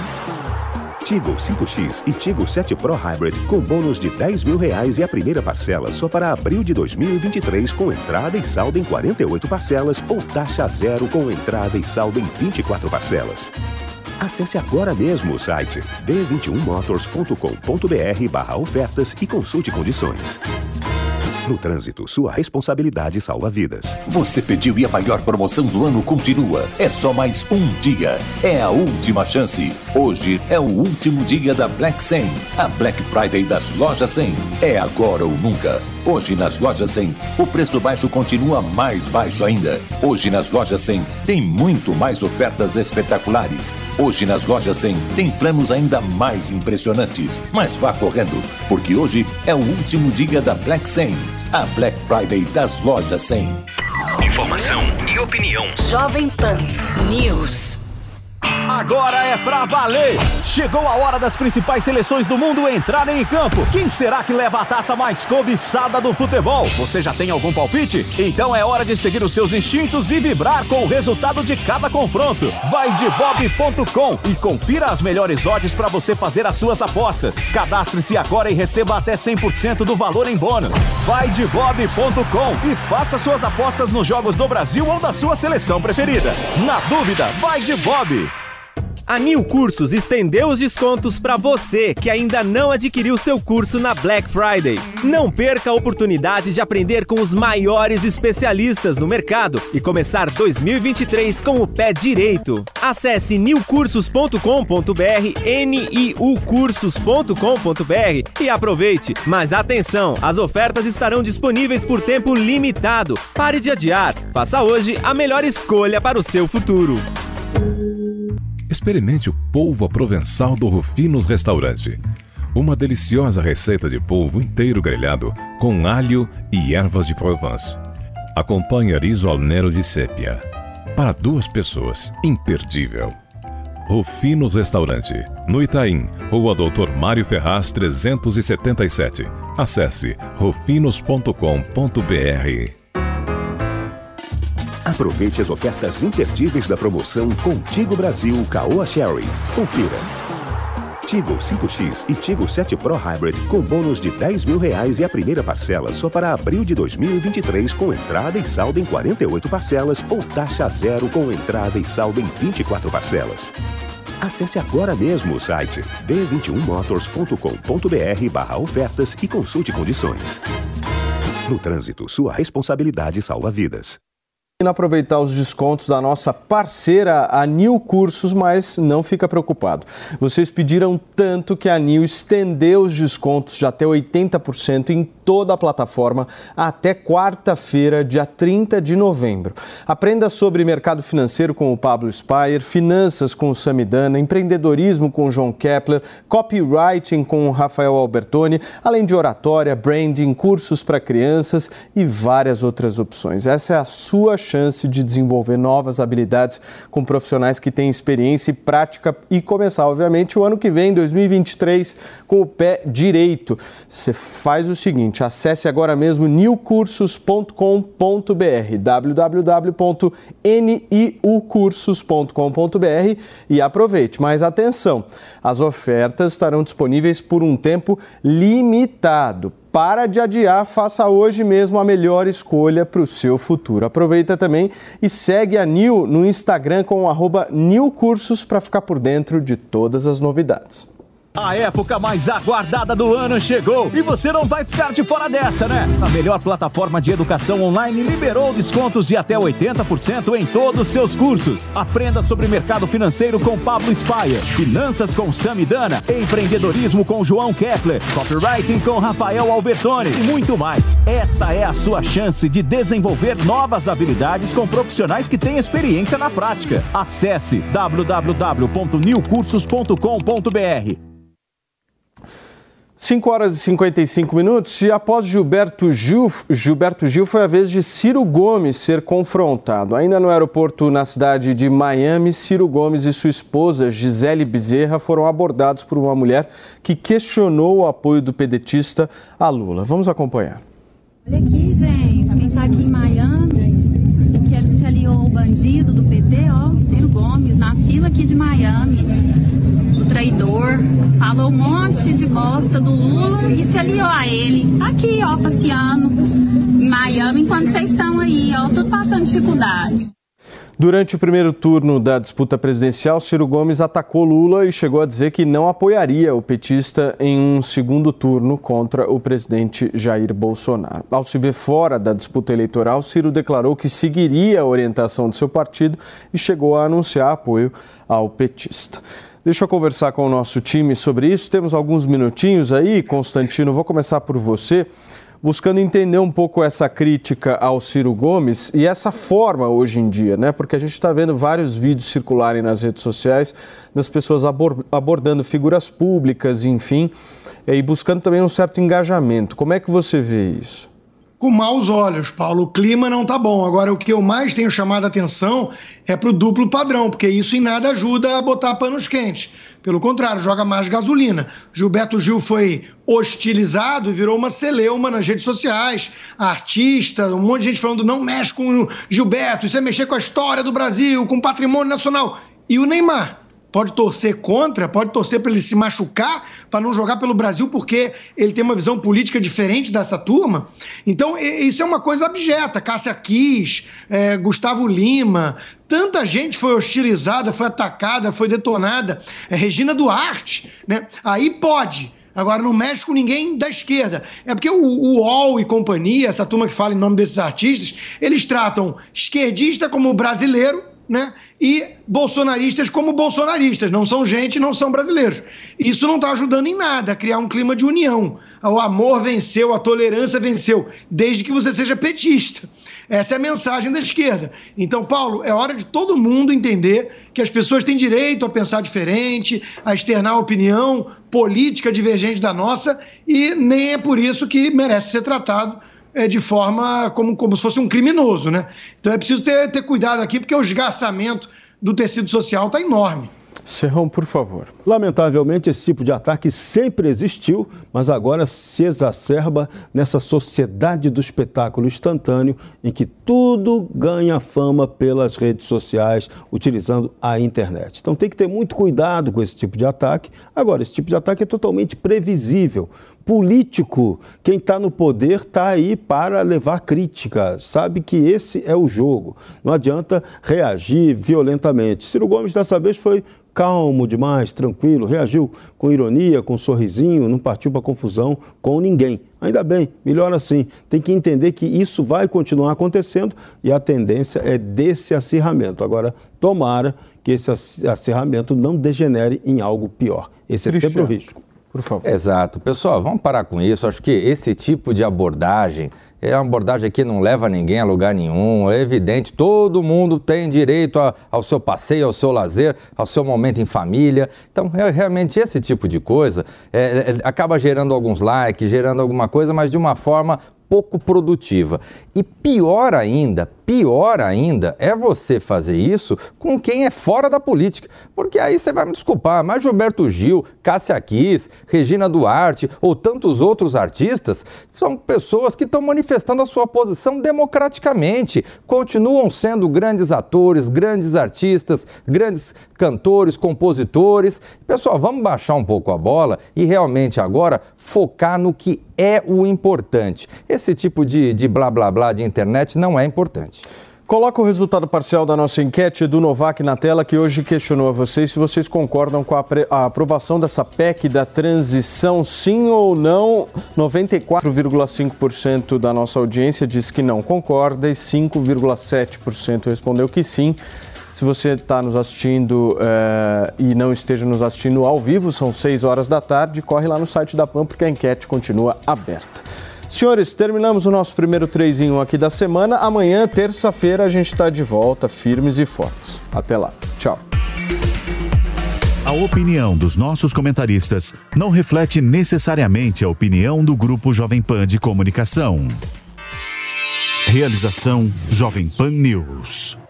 Tigo cinco X e Tigo sete Pro Hybrid com bônus de dez mil reais e a primeira parcela só para abril de dois mil e vinte e três com entrada e saldo em quarenta e oito parcelas ou taxa zero com entrada e saldo em vinte e quatro parcelas. Acesse agora mesmo o site d vinte e um motors ponto com ponto b r barra ofertas e consulte condições. No trânsito, sua responsabilidade salva vidas. Você pediu e a maior promoção do ano continua. É só mais um dia. É a última chance. Hoje é o último dia da Black cem. A Black Friday das Lojas cem. É agora ou nunca. Hoje nas Lojas cem, o preço baixo continua mais baixo ainda. Hoje nas Lojas cem, tem muito mais ofertas espetaculares. Hoje nas Lojas cem, tem planos ainda mais impressionantes. Mas vá correndo, porque hoje é o último dia da Black cem. A Black Friday das Lojas cem. Informação e opinião. Jovem Pan News. Agora é pra valer! Chegou a hora das principais seleções do mundo entrarem em campo. Quem será que leva a taça mais cobiçada do futebol? Você já tem algum palpite? Então é hora de seguir os seus instintos e vibrar com o resultado de cada confronto. Vai de bob ponto com e confira as melhores odds para você fazer as suas apostas. Cadastre-se agora e receba até cem por cento do valor em bônus. Vai de bob ponto com e faça suas apostas nos jogos do Brasil ou da sua seleção preferida. Na dúvida, vai de Bob! A Nil Cursos estendeu os descontos para você que ainda não adquiriu seu curso na Black Friday. Não perca a oportunidade de aprender com os maiores especialistas no mercado e começar dois mil e vinte e três com o pé direito. Acesse nil cursos ponto com ponto b r, N I U cursos ponto com ponto b r e aproveite. Mas atenção, as ofertas estarão disponíveis por tempo limitado. Pare de adiar. Faça hoje a melhor escolha para o seu futuro. Experimente o polvo à provençal do Rufinos Restaurante. Uma deliciosa receita de polvo inteiro grelhado com alho e ervas de Provence. Acompanhe riso al nero de sépia. Para duas pessoas, imperdível. Rufinos Restaurante, no Itaim, Rua doutor Mário Ferraz trezentos e setenta e sete. Acesse rufinos ponto com ponto b r. Aproveite as ofertas imperdíveis da promoção Contigo Brasil Caoa Chery. Confira. Tigo cinco X e Tigo sete Pro Hybrid com bônus de dez mil reais e a primeira parcela só para abril de dois mil e vinte e três com entrada e saldo em quarenta e oito parcelas ou taxa zero com entrada e saldo em vinte e quatro parcelas. Acesse agora mesmo o site d vinte e um motors ponto com ponto b r barra ofertas e consulte condições. No trânsito, sua responsabilidade salva vidas. Aproveitar os descontos da nossa parceira, a Nil Cursos, mas não fica preocupado. Vocês pediram tanto que a Nil estendeu os descontos de até oitenta por cento em toda a plataforma até quarta-feira, dia trinta de novembro. Aprenda sobre mercado financeiro com o Pablo Spyer, finanças com o Samidana, empreendedorismo com o João Kepler, copywriting com o Rafael Albertoni, além de oratória, branding, cursos para crianças e várias outras opções. Essa é a sua chance de desenvolver novas habilidades com profissionais que têm experiência e prática e começar, obviamente, o ano que vem, dois mil e vinte e três, com o pé direito. Você faz o seguinte, acesse agora mesmo nil cursos ponto com ponto b r, w w w ponto niu cursos ponto com ponto b r e aproveite. Mas atenção, as ofertas estarão disponíveis por um tempo limitado. Para de adiar, faça hoje mesmo a melhor escolha para o seu futuro. Aproveita também e segue a Nil no Instagram com o arroba nilcursos para ficar por dentro de todas as novidades. A época mais aguardada do ano chegou e você não vai ficar de fora dessa, né? A melhor plataforma de educação online liberou descontos de até oitenta por cento em todos os seus cursos. Aprenda sobre mercado financeiro com Pablo Spyer, finanças com Samidana, empreendedorismo com João Kepler, copywriting com Rafael Albertoni e muito mais. Essa é a sua chance de desenvolver novas habilidades com profissionais que têm experiência na prática. Acesse w w w ponto nil cursos ponto com ponto b r. cinco horas e cinquenta e cinco minutos e após Gilberto Gil, Gilberto Gil foi a vez de Ciro Gomes ser confrontado. Ainda no aeroporto na cidade de Miami, Ciro Gomes e sua esposa Gisele Bezerra foram abordados por uma mulher que questionou o apoio do pedetista a Lula. Vamos acompanhar. Olha aqui, gente, quem está aqui em Miami, que se aliou o bandido do P T, ó, Ciro Gomes, na fila aqui de Miami. Traidor, falou um monte de bosta do Lula e se aliou a ele. Tá aqui, ó, passeando em Miami, enquanto vocês estão aí, ó, tudo passando dificuldade. Durante o primeiro turno da disputa presidencial, Ciro Gomes atacou Lula e chegou a dizer que não apoiaria o petista em um segundo turno contra o presidente Jair Bolsonaro. Ao se ver fora da disputa eleitoral, Ciro declarou que seguiria a orientação de seu partido e chegou a anunciar apoio ao petista. Deixa eu conversar com o nosso time sobre isso. Temos alguns minutinhos aí, Constantino, vou começar por você, buscando entender um pouco essa crítica ao Ciro Gomes e essa forma hoje em dia, né? Porque a gente está vendo vários vídeos circularem nas redes sociais das pessoas abordando figuras públicas, enfim, e buscando também um certo engajamento. Como é que você vê isso? Com maus olhos, Paulo. O clima não tá bom. Agora, o que eu mais tenho chamado a atenção é pro duplo padrão, porque isso em nada ajuda a botar panos quentes. Pelo contrário, joga mais gasolina. Gilberto Gil foi hostilizado e virou uma celeuma nas redes sociais. Artista, um monte de gente falando não mexe com o Gilberto, isso é mexer com a história do Brasil, com o patrimônio nacional. E o Neymar? Pode torcer contra, pode torcer para ele se machucar, para não jogar pelo Brasil, porque ele tem uma visão política diferente dessa turma. Então, isso é uma coisa abjeta. Cássia Kiss, é, Gustavo Lima, tanta gente foi hostilizada, foi atacada, foi detonada. É, Regina Duarte, né? Aí pode. Agora, não mexe com ninguém da esquerda. É porque o, o U O L e companhia, essa turma que fala em nome desses artistas, eles tratam esquerdista como brasileiro, né? E bolsonaristas como bolsonaristas, não são gente, não são brasileiros. Isso não está ajudando em nada a criar um clima de união. O amor venceu, a tolerância venceu, desde que você seja petista. Essa é a mensagem da esquerda. Então, Paulo, é hora de todo mundo entender que as pessoas têm direito a pensar diferente, a externar opinião política divergente da nossa, e nem é por isso que merece ser tratado É de forma como, como se fosse um criminoso, né? Então é preciso ter, ter cuidado aqui, porque o esgarçamento do tecido social está enorme. Serrão, por favor. Lamentavelmente, esse tipo de ataque sempre existiu, mas agora se exacerba nessa sociedade do espetáculo instantâneo, em que tudo ganha fama pelas redes sociais, utilizando a internet. Então tem que ter muito cuidado com esse tipo de ataque. Agora, esse tipo de ataque é totalmente previsível. Político, quem está no poder está aí para levar crítica, sabe que esse é o jogo. Não adianta reagir violentamente. Ciro Gomes, dessa vez, foi calmo demais, tranquilo, reagiu com ironia, com um sorrisinho, não partiu para confusão com ninguém. Ainda bem, melhor assim. Tem que entender que isso vai continuar acontecendo e a tendência é desse acirramento. Agora, tomara que esse acirramento não degenere em algo pior. Esse é sempre o risco. Por favor. Exato. Pessoal, vamos parar com isso. Acho que esse tipo de abordagem é uma abordagem que não leva ninguém a lugar nenhum. É evidente, todo mundo tem direito a, ao seu passeio, ao seu lazer, ao seu momento em família. Então, é, realmente, esse tipo de coisa é, é, acaba gerando alguns likes, gerando alguma coisa, mas de uma forma pouco produtiva. E pior ainda, pior ainda, é você fazer isso com quem é fora da política. Porque aí você vai me desculpar, mas Gilberto Gil, Cássia Kiss, Regina Duarte ou tantos outros artistas são pessoas que estão manifestando a sua posição democraticamente. Continuam sendo grandes atores, grandes artistas, grandes cantores, compositores. Pessoal, vamos baixar um pouco a bola e realmente agora focar no que é o importante. Esse tipo de, de blá blá blá de internet não é importante. Coloca o resultado parcial da nossa enquete do Novak na tela, que hoje questionou a vocês se vocês concordam com a, a aprovação dessa P E C da transição, sim ou não. noventa e quatro vírgula cinco por cento da nossa audiência diz que não concorda e cinco vírgula sete por cento respondeu que sim. Se você está nos assistindo uh, e não esteja nos assistindo ao vivo, são seis horas da tarde, corre lá no site da P A M porque a enquete continua aberta. Senhores, terminamos o nosso primeiro três em um aqui da semana. Amanhã, terça-feira, a gente está de volta, firmes e fortes. Até lá. Tchau. A opinião dos nossos comentaristas não reflete necessariamente a opinião do Grupo Jovem Pan de Comunicação. Realização Jovem Pan News.